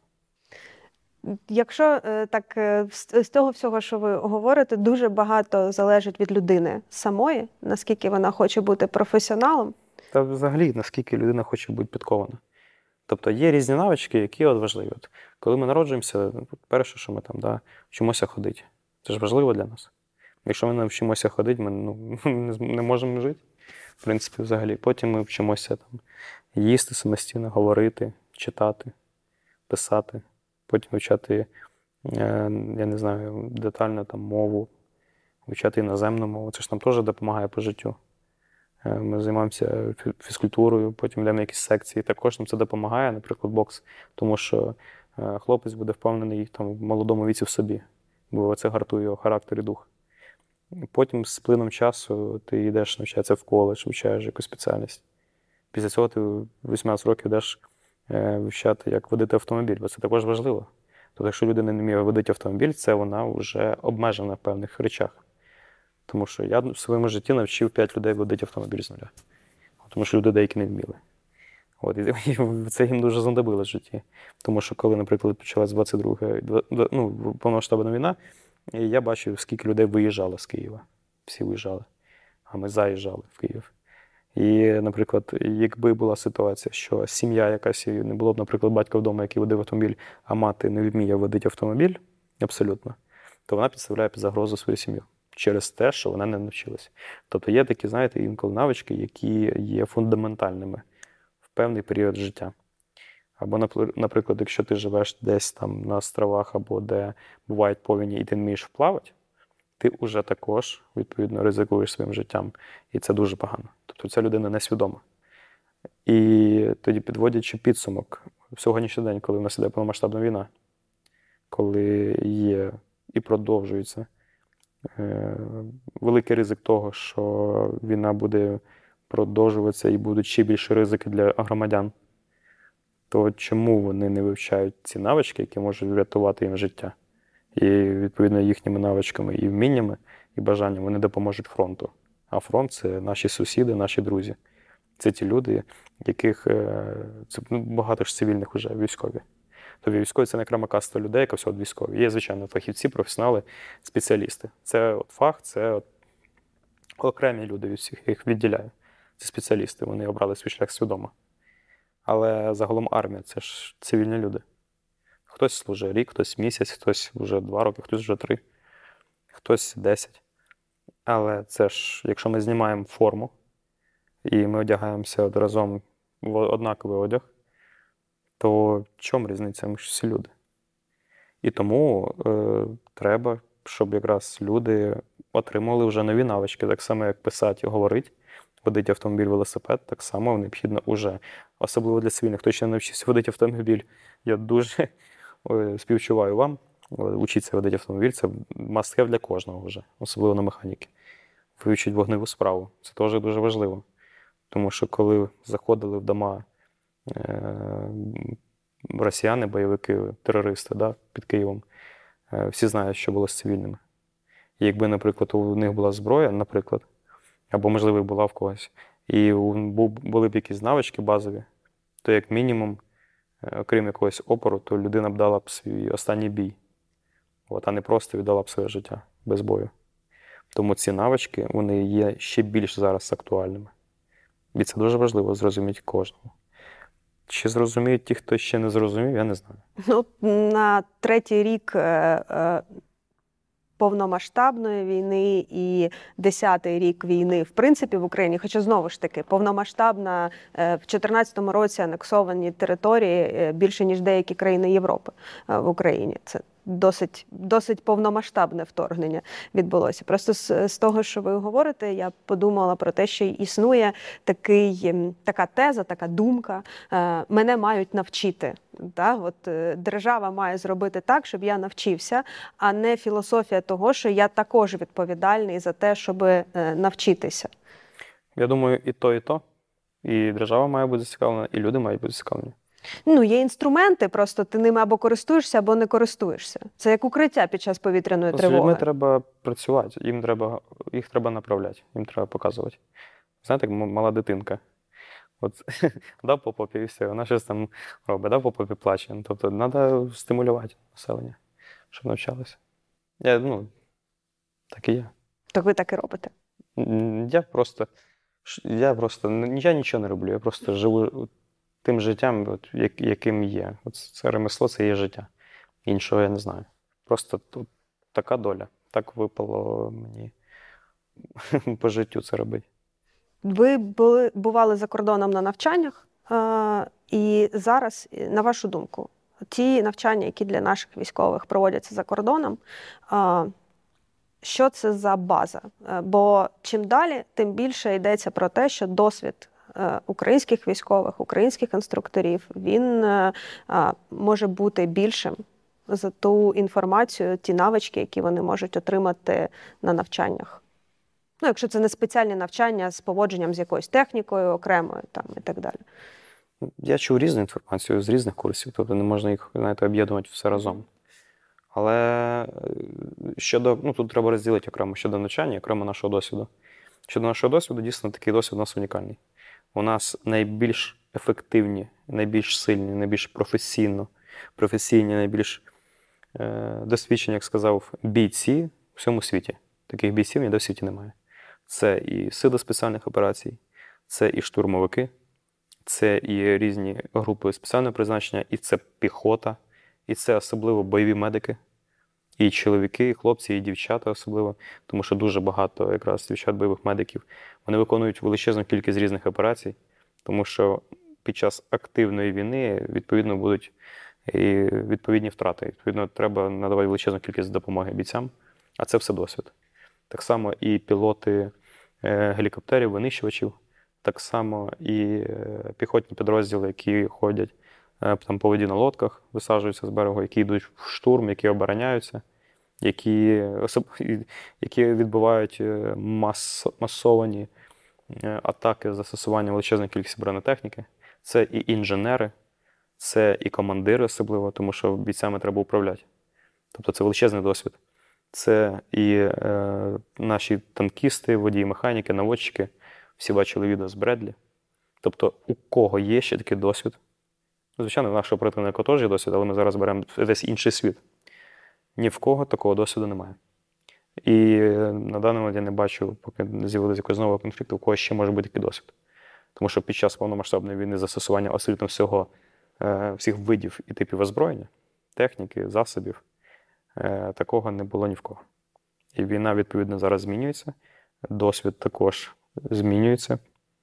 Якщо так, з того всього, що ви говорите, дуже багато залежить від людини самої, наскільки вона хоче бути професіоналом. Та взагалі, наскільки людина хоче бути підкована. Тобто є різні навички, які от важливі. От, коли ми народжуємося, перше, що ми там, да, вчимося ходити. Це ж важливо для нас. Якщо ми не вчимося ходити, ми ну, не можемо жити, в принципі, взагалі. Потім ми вчимося там, їсти самостійно, говорити, читати, писати. Потім вивчати, я не знаю, детально там мову, вивчати іноземну мову. Це ж нам теж допомагає по життю. Ми займаємося фізкультурою, потім йдемо на якісь секції. Також нам це допомагає, наприклад, бокс, тому що хлопець буде впевнений там, в молодому віці в собі, бо це гартує його характер і дух. Потім з плином часу ти йдеш навчатися в коледж, вивчаєш якусь спеціальність. Після цього ти в вісімнадцять років йдеш вивчати, як водити автомобіль, бо це також важливо. Тобто, якщо людина не вміє водити автомобіль, це вона вже обмежена в певних речах. Тому що я в своєму житті навчив п'ять людей водити автомобіль з нуля. Тому що люди деякі не вміли. От, і це їм дуже знадобилось в житті. Тому що коли, наприклад, почалась двадцять друга, ну, повномасштабна війна, я бачив, скільки людей виїжджало з Києва. Всі виїжджали, а ми заїжджали в Київ. І, наприклад, якби була ситуація, що сім'я якась, не було б, наприклад, батька вдома, який водив автомобіль, а мати не вміє водити автомобіль, абсолютно, то вона підставляє під загрозу свою сім'ю через те, що вона не навчилася. Тобто є такі, знаєте, інколи навички, які є фундаментальними в певний період життя. Або, наприклад, якщо ти живеш десь там на островах, або де бувають повені, і ти не вмієш вплавати, ти вже також, відповідно, ризикуєш своїм життям. І це дуже погано. Тобто ця людина несвідома. І тоді, підводячи підсумок, в сьогоднішній день, коли в нас іде повномасштабна війна, коли є і продовжується е, великий ризик того, що війна буде продовжуватися і будуть ще більші ризики для громадян, то чому вони не вивчають ці навички, які можуть врятувати їм життя? І, відповідно, їхніми навичками і вміннями, і бажанням вони допоможуть фронту. А фронт – це наші сусіди, наші друзі. Це ті люди, яких це багато ж цивільних вже військові. Тобто військові – це не окрема каста людей, яка все військові. Є, звичайно, фахівці, професіонали, спеціалісти. Це от фах, це от окремі люди від всіх, я їх відділяю. Це спеціалісти, вони обрали свій шлях свідомо. Але загалом армія – це ж цивільні люди. Хтось служить рік, хтось місяць, хтось вже два роки, хтось вже три, хтось десять. Але це ж, якщо ми знімаємо форму і ми одягаємося разом в однаковий одяг, то в чому різниця? Ми ж всі люди. І тому е, треба, щоб якраз люди отримали вже нові навички, так само, як писати, говорити, водити автомобіль, велосипед, так само необхідно вже. Особливо для цивільних, хто ще не навчився водити автомобіль, я дуже співчуваю вам. Учіться водити автомобіль, це must-have для кожного вже, особливо на механіки. Вивчіть вогневу справу, це теж дуже важливо. Тому що коли заходили в дома е- росіяни, бойовики, терористи, да, під Києвом, е- всі знають, що було з цивільними. І якби, наприклад, у них була зброя, наприклад, або, можливо, була в когось, і були б якісь навички базові, то як мінімум, окрім якогось опору, то людина б дала б свій останній бій. От, а не просто віддала б своє життя без бою. Тому ці навички, вони є ще більш зараз актуальними. І це дуже важливо зрозуміти кожному. Чи зрозуміють ті, хто ще не зрозумів, я не знаю. Ну, на третій рік е, е, повномасштабної війни і десятий рік війни, в принципі, в Україні, хоча, знову ж таки, повномасштабна е, в чотирнадцятому році анексовані території е, більше, ніж деякі країни Європи е, в Україні. Це досить, досить повномасштабне вторгнення відбулося. Просто з, з того, що ви говорите, я подумала про те, що існує такий, така теза, така думка, е, мене мають навчити. Да? От, е, держава має зробити так, щоб я навчився, а не філософія того, що я також відповідальний за те, щоб е, навчитися. Я думаю, і то, і то. І держава має бути зацікавлена, і люди мають бути зацікавлені. Ну, є інструменти, просто ти ними або користуєшся, або не користуєшся. Це як укриття під час повітряної тривоги. З людьми треба працювати, їм треба, їх треба направляти, їм треба показувати. Знаєте, як мала дитинка. От дав по попі і все, вона щось там робить, дав по попі плаче. Тобто треба стимулювати населення, щоб навчалося. Я, ну, так і є. Так ви так і робите? Я просто, я просто, я нічого не роблю, я просто живу тим життям, от, яким є. От це ремесло, це є життя. Іншого я не знаю. Просто тут така доля. Так випало мені по життю це робити. Ви були, бували за кордоном на навчаннях, е, і зараз, на вашу думку, ті навчання, які для наших військових проводяться за кордоном, е, що це за база? Е, бо чим далі, тим більше йдеться про те, що досвід українських військових, українських інструкторів, він е, може бути більшим за ту інформацію, ті навички, які вони можуть отримати на навчаннях. Ну, якщо це не спеціальні навчання з поводженням з якоюсь технікою окремою там, і так далі. Я чув різну інформацію з різних курсів, тобто не можна їх, знаєте, об'єднувати все разом. Але щодо, ну, тут треба розділити окремо щодо навчання, окремо нашого досвіду. Щодо нашого досвіду, дійсно, такий досвід у нас унікальний. У нас найбільш ефективні, найбільш сильні, найбільш професійно, професійні, найбільш е, досвідчені, як сказав, бійці в всьому світі. Таких бійців ніде в світі немає. Це і сили спеціальних операцій, це і штурмовики, це і різні групи спеціального призначення, і це піхота, і це особливо бойові медики, і чоловіки, і хлопці, і дівчата особливо, тому що дуже багато якраз дівчат бойових медиків. Вони виконують величезну кількість різних операцій, тому що під час активної війни, відповідно, будуть і відповідні втрати. Відповідно, треба надавати величезну кількість допомоги бійцям, а це все досвід. Так само і пілоти гелікоптерів, винищувачів, так само і піхотні підрозділи, які ходять там по воді на лодках, висаджуються з берегу, які йдуть в штурм, які обороняються, які, які відбувають мас, масовані атаки з застосуванням величезної кількості бронетехніки. Це і інженери, це і командири особливо, тому що бійцями треба управляти. Тобто це величезний досвід. Це і е, наші танкісти, водії, механіки, наводчики. Всі бачили відео з Бредлі. Тобто у кого є ще такий досвід? Звичайно, в нашого противника теж є досвід, але ми зараз беремо весь інший світ. Ні в кого такого досвіду немає. І на даний момент я не бачу, поки не з'явилися якогось нового конфлікту, у кого ще може бути такий досвід. Тому що під час повномасштабної війни застосування абсолютно всього, всіх видів і типів озброєння, техніки, засобів, такого не було ні в кого. І війна, відповідно, зараз змінюється, досвід також змінюється.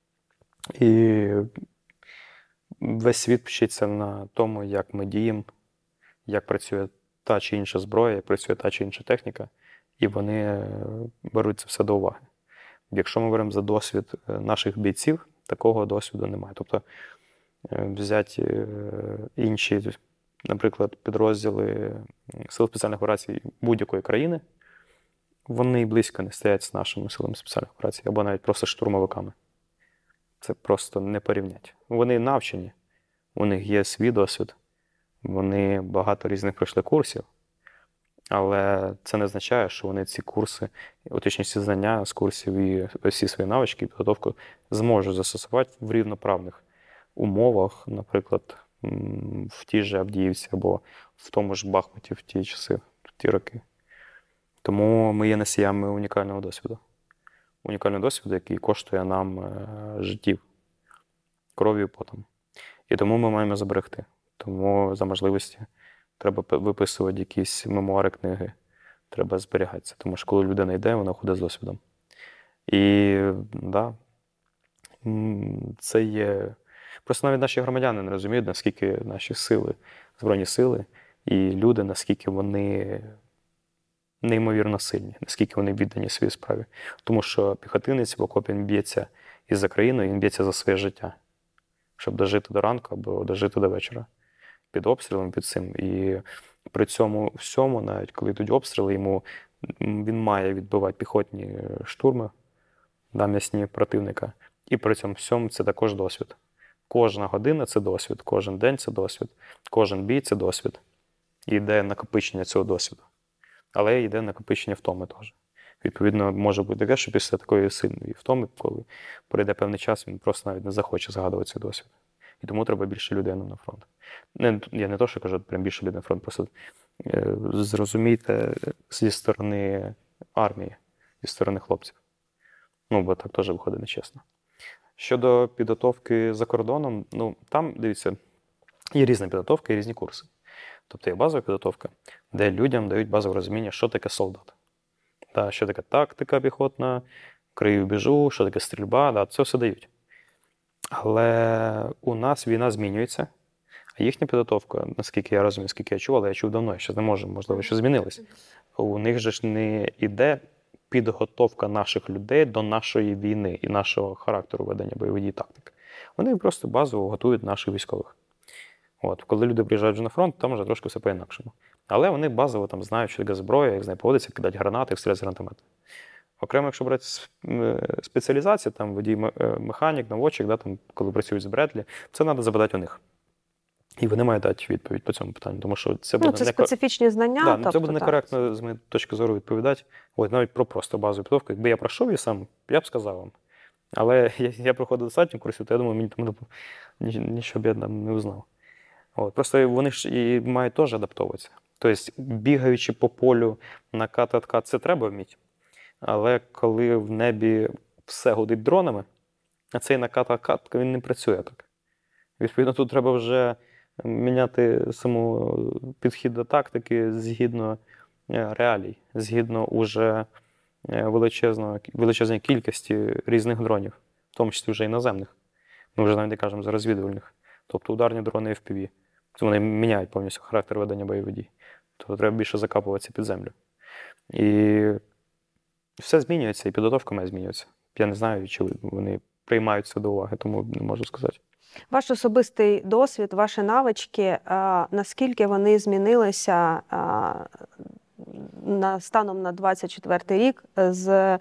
І весь світ вчиться на тому, як ми діємо, як працює та чи інша зброя, як працює та чи інша техніка, і вони беруть це все до уваги. Якщо ми беремо за досвід наших бійців, такого досвіду немає. Тобто взяти інші, наприклад, підрозділи Сил спеціальних операцій будь-якої країни, вони близько не стоять з нашими силами спеціальних операцій, або навіть просто штурмовиками. Це просто не порівнять. Вони навчені, у них є свій досвід, вони багато різних пройшли курсів, але це не означає, що вони ці курси, точніше знання з курсів і всі свої навички і підготовку зможуть застосувати в рівноправних умовах, наприклад, в тій же Авдіївці або в тому ж Бахмуті в ті часи, в ті роки. Тому ми є носіями унікального досвіду. Унікального досвіду, який коштує нам життів, кров'ю і потом. І тому ми маємо зберегти. Тому за можливості треба виписувати якісь мемуари, книги. Треба зберігатися. Тому що коли людина йде, вона ходить з досвідом. І, да, це є... Просто навіть наші громадяни не розуміють, наскільки наші сили, Збройні сили, і люди, наскільки вони неймовірно сильні, наскільки вони віддані своїй справі. Тому що піхотинець в окопі він б'ється і за країну, і він б'ється за своє життя, щоб дожити до ранку або дожити до вечора. Під обстрілом, під цим. І при цьому всьому, навіть коли йдуть обстріли, йому він має відбивати піхотні штурми, да, м'ясні противника. І при цьому всьому це також досвід. Кожна година – це досвід, кожен день – це досвід, кожен бій – це досвід. І йде накопичення цього досвіду. Але йде накопичення втоми теж. Відповідно, може бути таке, що після такої сильної втоми, коли пройде певний час, він просто навіть не захоче згадувати цей досвід. І тому треба більше людей на фронт. Не, я не то, що кажу, прям більше людей на фронт, просто е, зрозумійте зі сторони армії, зі сторони хлопців. Ну, бо так теж виходить нечесно. Щодо підготовки за кордоном, ну, там, дивіться, є різна підготовка і різні курси. Тобто є базова підготовка, де людям дають базове розуміння, що таке солдат. Да, що таке тактика піхотна, крию біжу, що таке стрільба, да, це все дають. Але у нас війна змінюється, а їхня підготовка, наскільки я розумію, наскільки я чув, але я чув давно, я ще не можу, можливо, що змінилось. У них же ж не йде підготовка наших людей до нашої війни і нашого характеру ведення бойових дій тактики. Вони просто базово готують наших військових. От, коли люди приїжджають вже на фронт, там вже трошки все по-інакшому. Але вони базово там знають, що таке зброя, як з нею поводиться, кидать гранати, як стріляти з гранатомета. Окремо, якщо брати спеціалізацію, там водій механік, наводчик, да, там, коли працюють з Бредлі, це треба запитати у них. І вони мають дати відповідь по цьому питанню, тому що це буде... Ну, це не... специфічні знання. Да, тобто, це буде некоректно, так. з моєї точки зору, відповідати. От, навіть про просто базову підготовку. Якби я пройшов її сам, я б сказав вам. Але я, я проходив достатньо курсів, то я думаю, мені там нічого б я там не узнав. От, просто вони ж і мають теж адаптовуватися. Тобто, бігаючи по полю на кат-кат, це треба вміти. Але коли в небі все гудить дронами, а цей накат-кат, він не працює так. Відповідно, тут треба вже міняти саму підхід до тактики згідно реалій, згідно уже величезної кількості різних дронів, в тому числі вже і наземних. Ми вже навіть не кажемо за розвідувальних. Тобто ударні дрони еф пі ві. Вони міняють повністю характер ведення бойових дій. Тобто треба більше закапуватися під землю. І все змінюється, і підготовка має змінюватися. Я не знаю, чи вони приймають це до уваги, тому не можу сказати. Ваш особистий досвід, ваші навички, наскільки вони змінилися на, станом на двадцять четвертий рік з,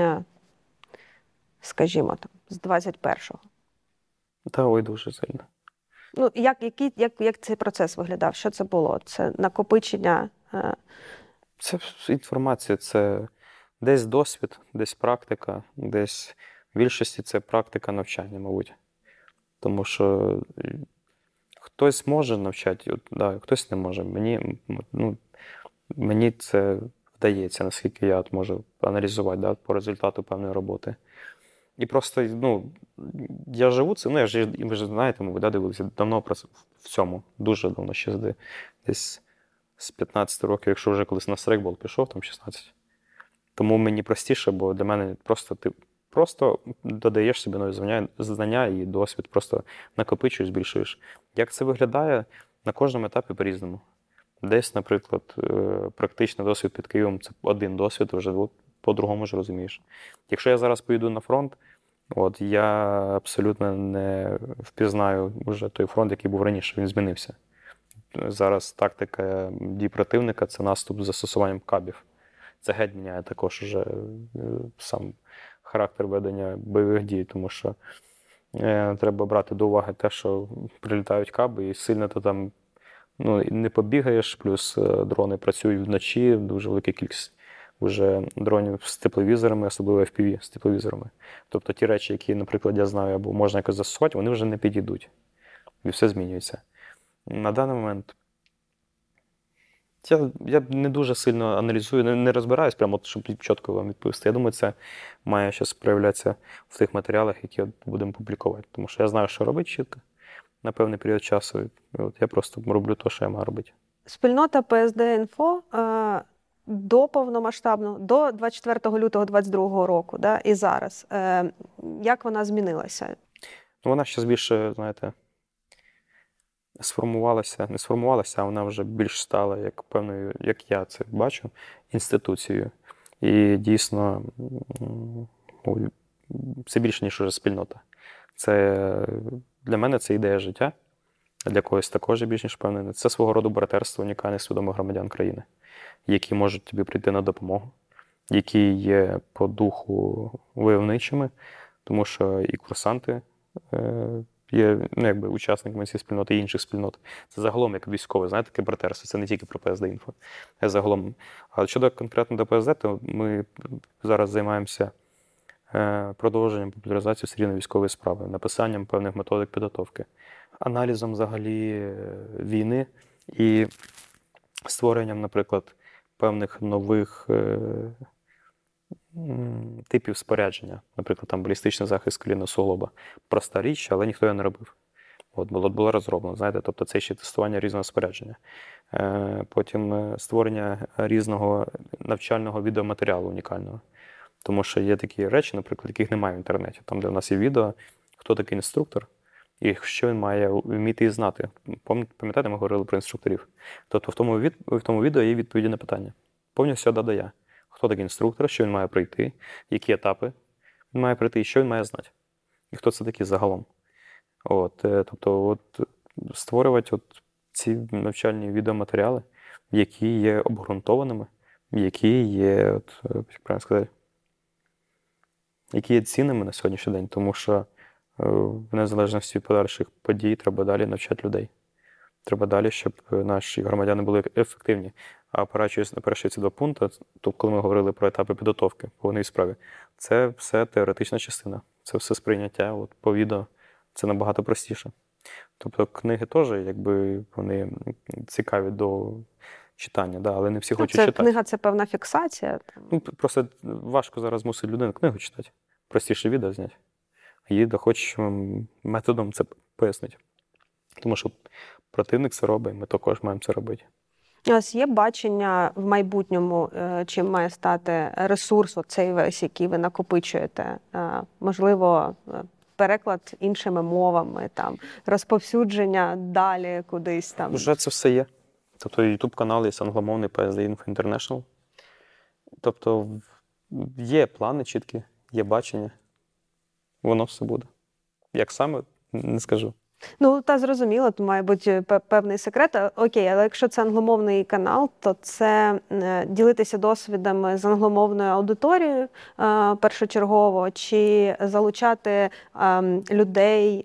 скажімо, там, з двадцять першого? Та ой, дуже сильно. Ну, як, який, як, як цей процес виглядав? Що це було? Це накопичення? Це інформація, це десь досвід, десь практика, десь в більшості це практика навчання, мабуть. Тому що хтось може навчати, от, да, хтось не може. Мені, ну, мені це вдається, наскільки я от можу аналізувати, да, по результату певної роботи. І просто, ну, я живу це, ну, я ж, ви ж знаєте, ми да, дивилися давно в цьому, дуже давно, ще десь з п'ятнадцяти років, якщо вже колись на стрейкбол пішов, там шістнадцять. Тому мені простіше, бо для мене просто ти просто додаєш собі нові знання, знання і досвід, просто накопичуєш, збільшуєш. Як це виглядає? На кожному етапі по-різному. Десь, наприклад, практичний досвід під Києвом – це один досвід, вже по-другому ж розумієш. Якщо я зараз поїду на фронт, от, я абсолютно не впізнаю вже той фронт, який був раніше, він змінився. Зараз тактика дій противника – це наступ з застосуванням кабів. Це геть міняє також уже сам характер ведення бойових дій, тому що е, треба брати до уваги те, що прилітають каби і сильно ти там ну, не побігаєш, плюс дрони працюють вночі, дуже велика кількість вже дронів з тепловізорами, особливо еф пі ві з тепловізорами. Тобто ті речі, які, наприклад, я знаю, або можна якось застосувати, вони вже не підійдуть. І все змінюється. На даний момент я, я не дуже сильно аналізую, не, не розбираюсь, прямо, от, щоб чітко вам відповісти. Я думаю, це має зараз проявлятися в тих матеріалах, які от будемо публікувати. Тому що я знаю, що робити чітко на певний період часу. І от я просто роблю те, що я маю робити. Спільнота пе ес де інфо е, до повномасштабного, до двадцять четвертого лютого двадцять другого року, да, і зараз. Е, як вона змінилася? Ну, вона ще більше, знаєте, сформувалася, не сформувалася, а вона вже більш стала як певною, як я це бачу, інституцією. І дійсно м, це більше, ніж уже спільнота. Це для мене це ідея життя, а для когось також більш ніж впевнений. Це свого роду братерство унікальних свідомих громадян країни, які можуть тобі прийти на допомогу, які є по духу войовничими, тому що і курсанти е, є ну, якби, учасниками цієї спільноти і інших спільнот. Це загалом як військове, знаєте, таке братерство, це не тільки про пе ес де-інфо. А загалом. А щодо конкретно до пе ес де, то ми зараз займаємося е, продовженням популяризації все рівно військової справи, написанням певних методик підготовки, аналізом взагалі війни і створенням, наприклад, певних нових е, типів спорядження. Наприклад, там балістичний захист колінного суглоба. Проста річ, але ніхто його не робив. От, було, було розроблено, знаєте, тобто це ще тестування різного спорядження. Е, потім створення різного навчального відеоматеріалу унікального. Тому що є такі речі, наприклад, яких немає в інтернеті. Там, де в нас є відео, хто такий інструктор, і що він має вміти і знати. Пам'ятаєте, ми говорили про інструкторів. Тобто в тому, від... в тому відео є відповіді на питання. Повністю да, да, я. Хто такий інструктор, що він має пройти, які етапи він має пройти, і що він має знати. І хто це такий загалом. От, тобто от, створювати от ці навчальні відеоматеріали, які є обґрунтованими, які є, от, як правильно сказати, які є цінними на сьогоднішній день, тому що в незалежності від подальших подій треба далі навчати людей. Треба далі, щоб наші громадяни були ефективні. А опираючись на перші ці два пункти, то коли ми говорили про етапи підготовки по вогневій справі, це все теоретична частина, це все сприйняття от, по відео, це набагато простіше. Тобто книги теж, якби вони цікаві до читання, да, але не всі ну, хочуть це, читати. Книга – це певна фіксація. Ну, просто важко зараз змусити людину книгу читати, простіше відео зняти. Їй доходчим методом це пояснити. Тому що противник це робить, ми також маємо це робити. У вас є бачення в майбутньому, чим має стати ресурс, цей весь, який ви накопичуєте? Можливо, переклад іншими мовами, там, розповсюдження далі кудись там? Вже це все є. Тобто ютуб-канал є англомовний пе ес де-Info International. Тобто є плани чіткі, є бачення. Воно все буде. Як саме, не скажу. Ну, та зрозуміло, то має бути певний секрет. Окей, але якщо це англомовний канал, то це ділитися досвідами з англомовною аудиторією першочергово, чи залучати людей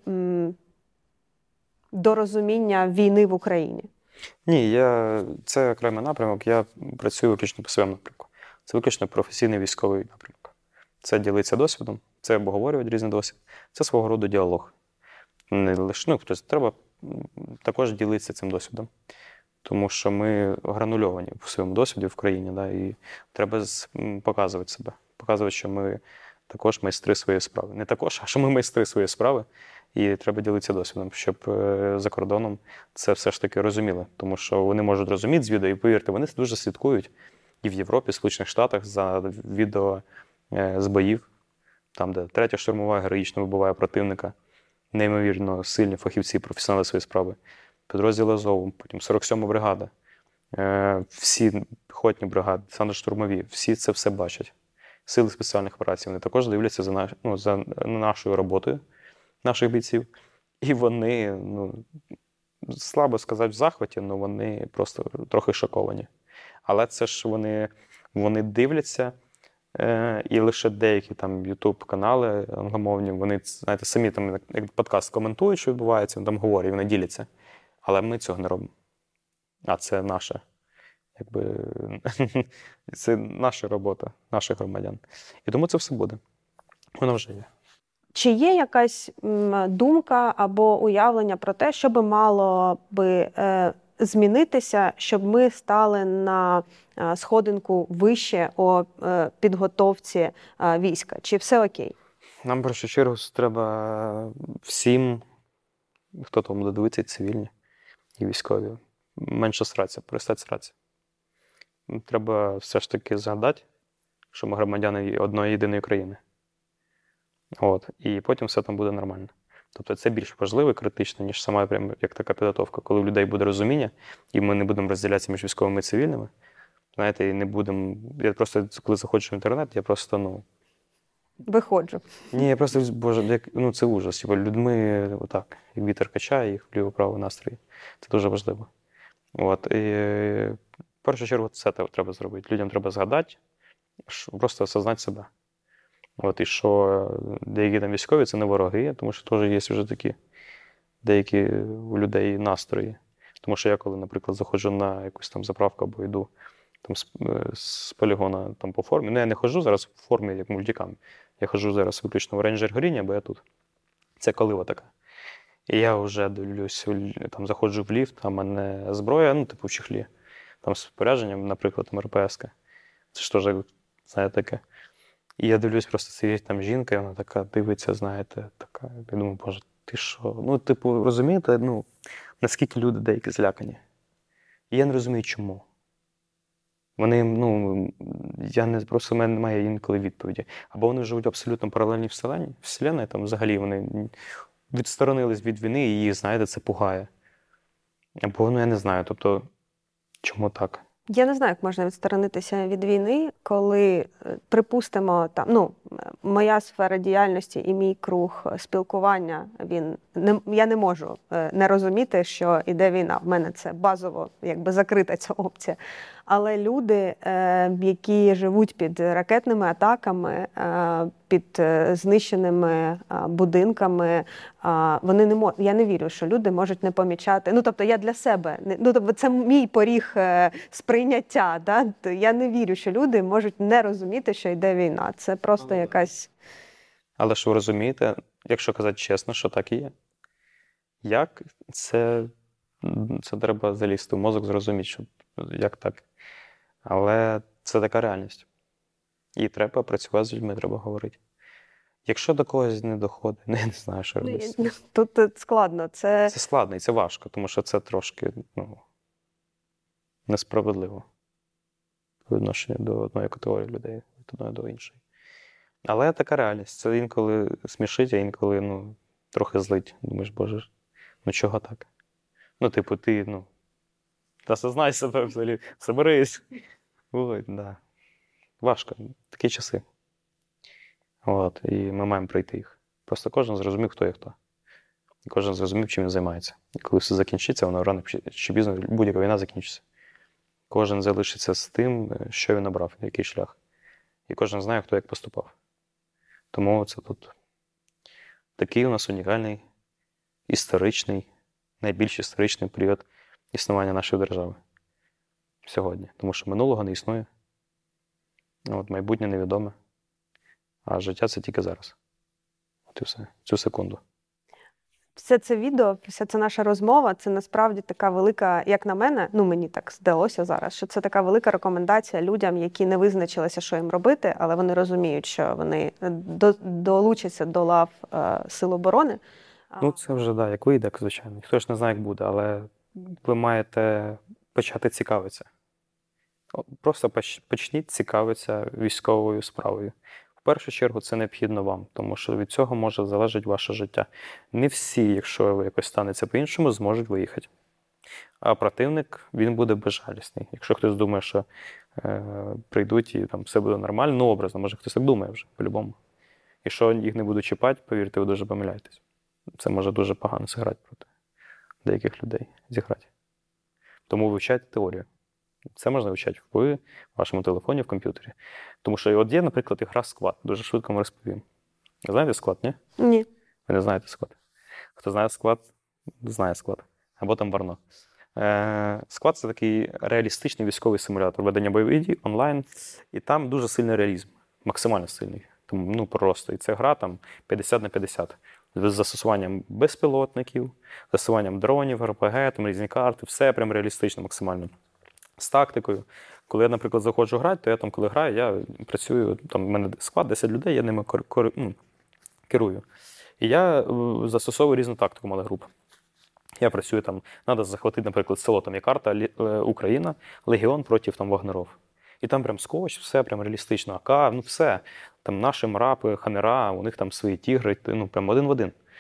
до розуміння війни в Україні? Ні, я, це окремий напрямок. Я працюю виключно по своєму напрямку. Це виключно професійний військовий напрямок. Це ділитися досвідом, це обговорювати різний досвід, це свого роду діалог. Не лише, ну, тобто треба також ділитися цим досвідом. Тому що ми гранульовані в своєму досвіді в країні, да, і треба показувати себе. Показувати, що ми також майстри своєї справи. Не також, а що ми майстри своєї справи. І треба ділитися досвідом, щоб за кордоном це все ж таки розуміли. Тому що вони можуть розуміти з відео, і повірте, вони дуже слідкують і в Європі, і в Сполучених Штатах за відео з боїв, там, де третя штурмова героїчно вибиває противника. Неймовірно сильні фахівці, професіонали своєї справи. Підрозділ Азову, потім сорок сьома бригада, всі піхотні бригади, десантно-штурмові, всі це все бачать. Сили спеціальних операцій, вони також дивляться за, наш, ну, за нашою роботою, наших бійців. І вони, ну, слабо сказати в захваті, але вони просто трохи шоковані. Але це ж вони, вони дивляться, і лише деякі там ютуб-канали англомовні, вони, знаєте, самі там як подкаст коментують, що відбувається, там говорять, вони діляться. Але ми цього не робимо. А це наша, якби, це наша робота, наших громадян. І тому це все буде. Воно вже є. Чи є якась думка або уявлення про те, що би мало би е, змінитися, щоб ми стали на сходинку вище у підготовці війська? Чи все окей? Нам, в першу чергу, треба всім, хто там буде дивитися, цивільні і військові, менше сратися, перестати сратися. Треба все ж таки згадати, що ми громадяни одної єдиної країни. От. І потім все там буде нормально. Тобто це більш важливо і критично, ніж сама прям як така підготовка. Коли у людей буде розуміння, і ми не будемо розділятися між військовими і цивільними, знаєте, і не будемо. Я просто, коли заходжу в інтернет, я просто, ну. Виходжу. Ні, я просто, боже, як, ну це ужас. Типу, людьми отак, як вітер качає їх вліво-право настрої. Це дуже важливо. От, і в першу чергу це треба зробити. Людям треба згадати, що, просто осознати себе. От, і що деякі там військові це не вороги, тому що теж є вже такі деякі у людей настрої. Тому що я коли, наприклад, заходжу на якусь там заправку або йду там з, з полігона там, по формі. Ну, я не ходжу зараз в формі, як мультикам. Я ходжу зараз виключно в рейнджер горіння, бо я тут. Це колива така. І я вже дивлюсь, там заходжу в ліфт, а в мене зброя, ну, типу в чехлі. Там з спорядженням, наприклад, там РПС-ка. Це ж теж, знаєте, таке. І я дивлюсь, просто сидить там жінка, і вона така дивиться, знаєте, така. Я думаю, боже, ти що? Ну, типу, розумієте, ну, наскільки люди деякі злякані. І я не розумію, чому. Вони, ну, я не, просто в мене немає інколи відповіді. Або вони живуть абсолютно паралельній вселенні, вселенні, там взагалі вони відсторонились від війни, і їх, знаєте, це пугає. Або, ну, я не знаю, тобто, чому так? Я не знаю, як можна відсторонитися від війни, коли, припустимо, там, ну, моя сфера діяльності і мій круг спілкування, він, не, я не можу не розуміти, що іде війна. В мене це базово, якби закрита ця опція. Але люди, які живуть під ракетними атаками, під знищеними будинками, вони не можуть, я не вірю, що люди можуть не помічати. Ну, тобто, я для себе, ну, тобто, це мій поріг сприйняття, да? Я не вірю, що люди можуть не розуміти, що йде війна. Це просто але, якась... Але ж ви розумієте, якщо казати чесно, що так і є. Як? Це, це треба залізти в мозок, зрозуміти, що як так. Але це така реальність. І треба працювати з людьми, треба говорити. Якщо до когось не доходить, ну, я не знаю, що робити. Тут складно. Це... це складно і це важко, тому що це трошки, ну, несправедливо по відношенню до одної категорії людей, від одної до іншої. Але така реальність. Це інколи смішить, а інколи, ну, трохи злить. Думаєш, боже, ну чого так? Ну, типу, ти, ну, та сознай себе взагалі, соберись. Ой, да. Важко. Такі часи. От, і ми маємо пройти їх. Просто кожен зрозумів, хто є хто. І кожен зрозумів, чим він займається. І коли все закінчиться, воно рано чи пізно, будь-яка війна закінчиться. Кожен залишиться з тим, що він обрав, який шлях. І кожен знає, хто як поступав. Тому це тут такий у нас унікальний, історичний, найбільш історичний період існування нашої держави сьогодні. Тому що минулого не існує, от майбутнє невідоме, а життя – це тільки зараз. От і все, цю секунду. Все це відео, вся ця наша розмова, це насправді така велика, як на мене, ну мені так здалося зараз, що це така велика рекомендація людям, які не визначилися, що їм робити, але вони розуміють, що вони до, долучаться до лав е, Сил оборони. Ну це вже, да, як вийде, звичайно. Ніхто ж не знає, як буде, але ви маєте почати цікавитися. Просто почніть цікавитися військовою справою. В першу чергу це необхідно вам, тому що від цього може залежати ваше життя. Не всі, якщо якось станеться по-іншому, зможуть виїхати. А противник, він буде безжалісний. Якщо хтось думає, що е, прийдуть і там все буде нормально, ну образно, може хтось так думає вже, по-любому. Якщо їх не будуть чіпати, повірте, ви дуже помиляєтесь. Це може дуже погано зіграти проти деяких людей. Зіграти. Тому вивчайте теорію. Це можна вивчати в вашому телефоні, в комп'ютері. Тому що от є, наприклад, гра склад. Дуже швидко вам розповім. Знаєте склад, ні? Ні. Ви не знаєте склад. Хто знає склад, знає склад. Або там Варно. Е, склад – це такий реалістичний військовий симулятор ведення бойових дій онлайн. І там дуже сильний реалізм. Максимально сильний. Тому, ну, просто. І це гра там п'ятдесят на п'ятдесят. З застосуванням безпілотників, застосуванням дронів, ар пі ге, там різні карти. Все прям реалістично максимально. З тактикою. Коли я, наприклад, заходжу грати, то я там, коли граю, я працюю, там в мене склад, десять людей, я ними кор- кор- ну, керую. І я застосовую різну тактику малих груп. Я працюю там, треба захватити, наприклад, село, там є карта Україна, Легіон проти там Вагнеров. І там прям скотч, все прям реалістично, АК, ну все. Там наші мрапи, хамера, у них там свої тігри, ну прям один в один.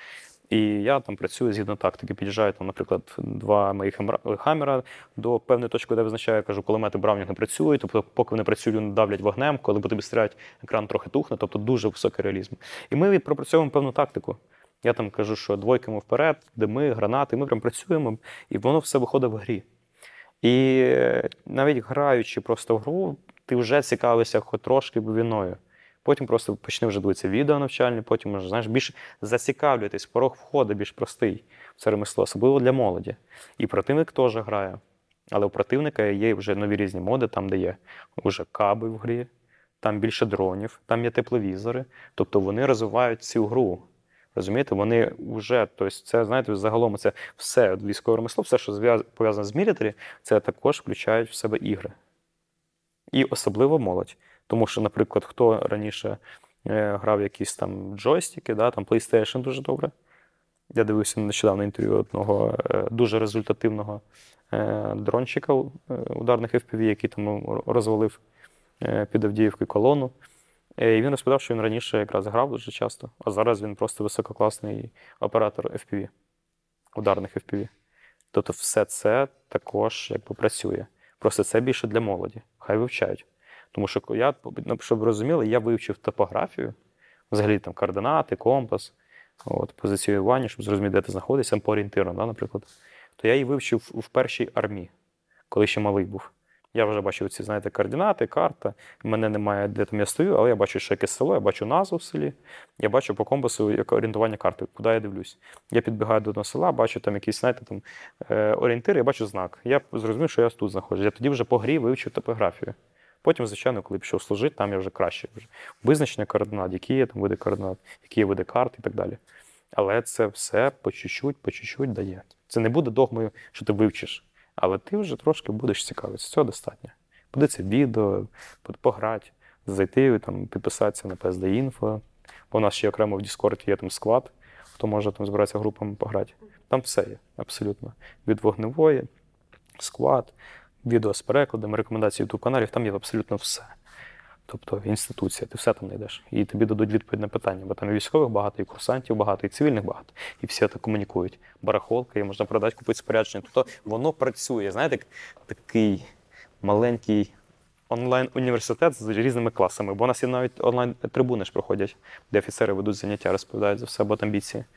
І я там працюю згідно тактики. Під'їжджаю, там, наприклад, два моїх хаммера до певної точки, де визначаю, я кажу, кулемети Браунінг не працюють, тобто поки вони працюють, вони давлять вогнем, коли по тобі стріляють, екран трохи тухне, тобто дуже високий реалізм. І ми пропрацьовуємо певну тактику. Я там кажу, що двойками вперед, дими, гранати, ми прям працюємо, і воно все виходить в грі. І навіть граючи просто в гру, ти вже цікавишся хоч трошки війною. Потім просто почни вже дивитися відео навчальні, потім вже, знаєш, більш зацікавлюватись, порог входу більш простий в це ремесло, особливо для молоді. І противник теж грає. Але у противника є вже нові різні моди, там, де є вже каби в грі, там більше дронів, там є тепловізори. Тобто вони розвивають цю гру. Розумієте, вони вже, тобто це, знаєте, загалом це все військове ремесло, все, що пов'язане з мілітарі, це також включають в себе ігри. І особливо молодь. Тому що, наприклад, хто раніше е, грав якісь там джойстики, да, там PlayStation дуже добре. Я дивився нещодавно інтерв'ю одного е, дуже результативного е, дрончика е, ударних еф пі ві, який там розвалив е, під Авдіївкою колону. І він розповідав, що він раніше якраз грав дуже часто, а зараз він просто висококласний оператор еф пі ві, ударних еф пі ві. Тобто все це також якби працює. Просто це більше для молоді. Хай вивчають. Тому що я, щоб ви розуміли, я вивчив топографію, взагалі там координати, компас, от, позиціювання, щоб зрозуміти, де ти знаходишся, по орієнтиру, да, наприклад. То я її вивчив в першій армії, коли ще малий був. Я вже бачив ці, знаєте, координати, карта. В мене немає, де там я стою, але я бачу, що якесь село, я бачу назву в селі, я бачу по компасу як орієнтування карти, куди я дивлюсь. Я підбігаю до одного села, бачу там якісь, знаєте, там орієнтир, я бачу знак. Я зрозумів, що я тут знаходжусь. Я тоді вже по грі вивчив топографію. Потім, звичайно, коли пішов служити, там я вже краще. Вже. Визначення координат, які є там види координат, які є види карт і так далі. Але це все по чуть-чуть, по чуть-чуть дає. Це не буде догмою, що ти вивчиш. Але ти вже трошки будеш цікавитися. Цього достатньо. Подивитися відео, пограти, зайти, там, підписатися на пі ес де інфо. Бо у нас ще окремо в Discord є там склад, хто може там збиратися групами пограти. Там все є, абсолютно. Від вогневої, склад, відео з перекладами, рекомендації ютуб-каналів, там є абсолютно все. Тобто інституція, ти все там знайдеш. І тобі дадуть відповідь на питання, бо там і військових багато, і курсантів багато, і цивільних багато. І всі так комунікують. Барахолка, і можна продати, купити спорядження. Тобто воно працює, знаєте, такий маленький онлайн-університет з різними класами. Бо у нас є навіть онлайн-трибуни ж проходять, де офіцери ведуть заняття, розповідають за все, бо амбіції.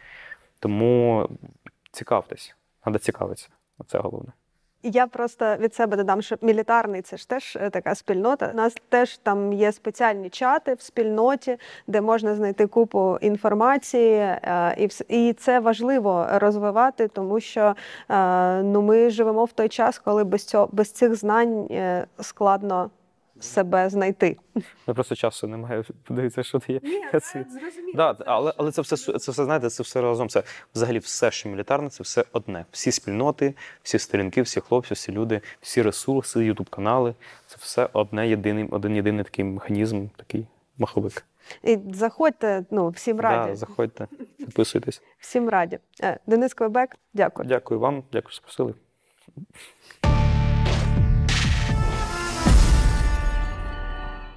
Тому цікавтесь, треба цікавитися. Оце головне. Я просто від себе додам, що мілітарний – це ж теж така спільнота. У нас теж там є спеціальні чати в спільноті, де можна знайти купу інформації, і це важливо розвивати, тому що ну, ми живемо в той час, коли без цього, без цих знань складно себе знайти. Ну, просто часу немає, подивитися, що є. Ні, це зрозуміло. Да, але, але це все, це все, знаєте, це все разом. Це взагалі все, що мілітарне, це все одне. Всі спільноти, всі сторінки, всі хлопці, всі люди, всі ресурси, ютуб-канали. Це все одне, єдиний, один єдиний такий механізм, такий маховик. І заходьте, ну, всім раді. Да, заходьте, підписуйтесь. Всім раді. Денис Квебек, дякую. Дякую вам, дякую, що спросили.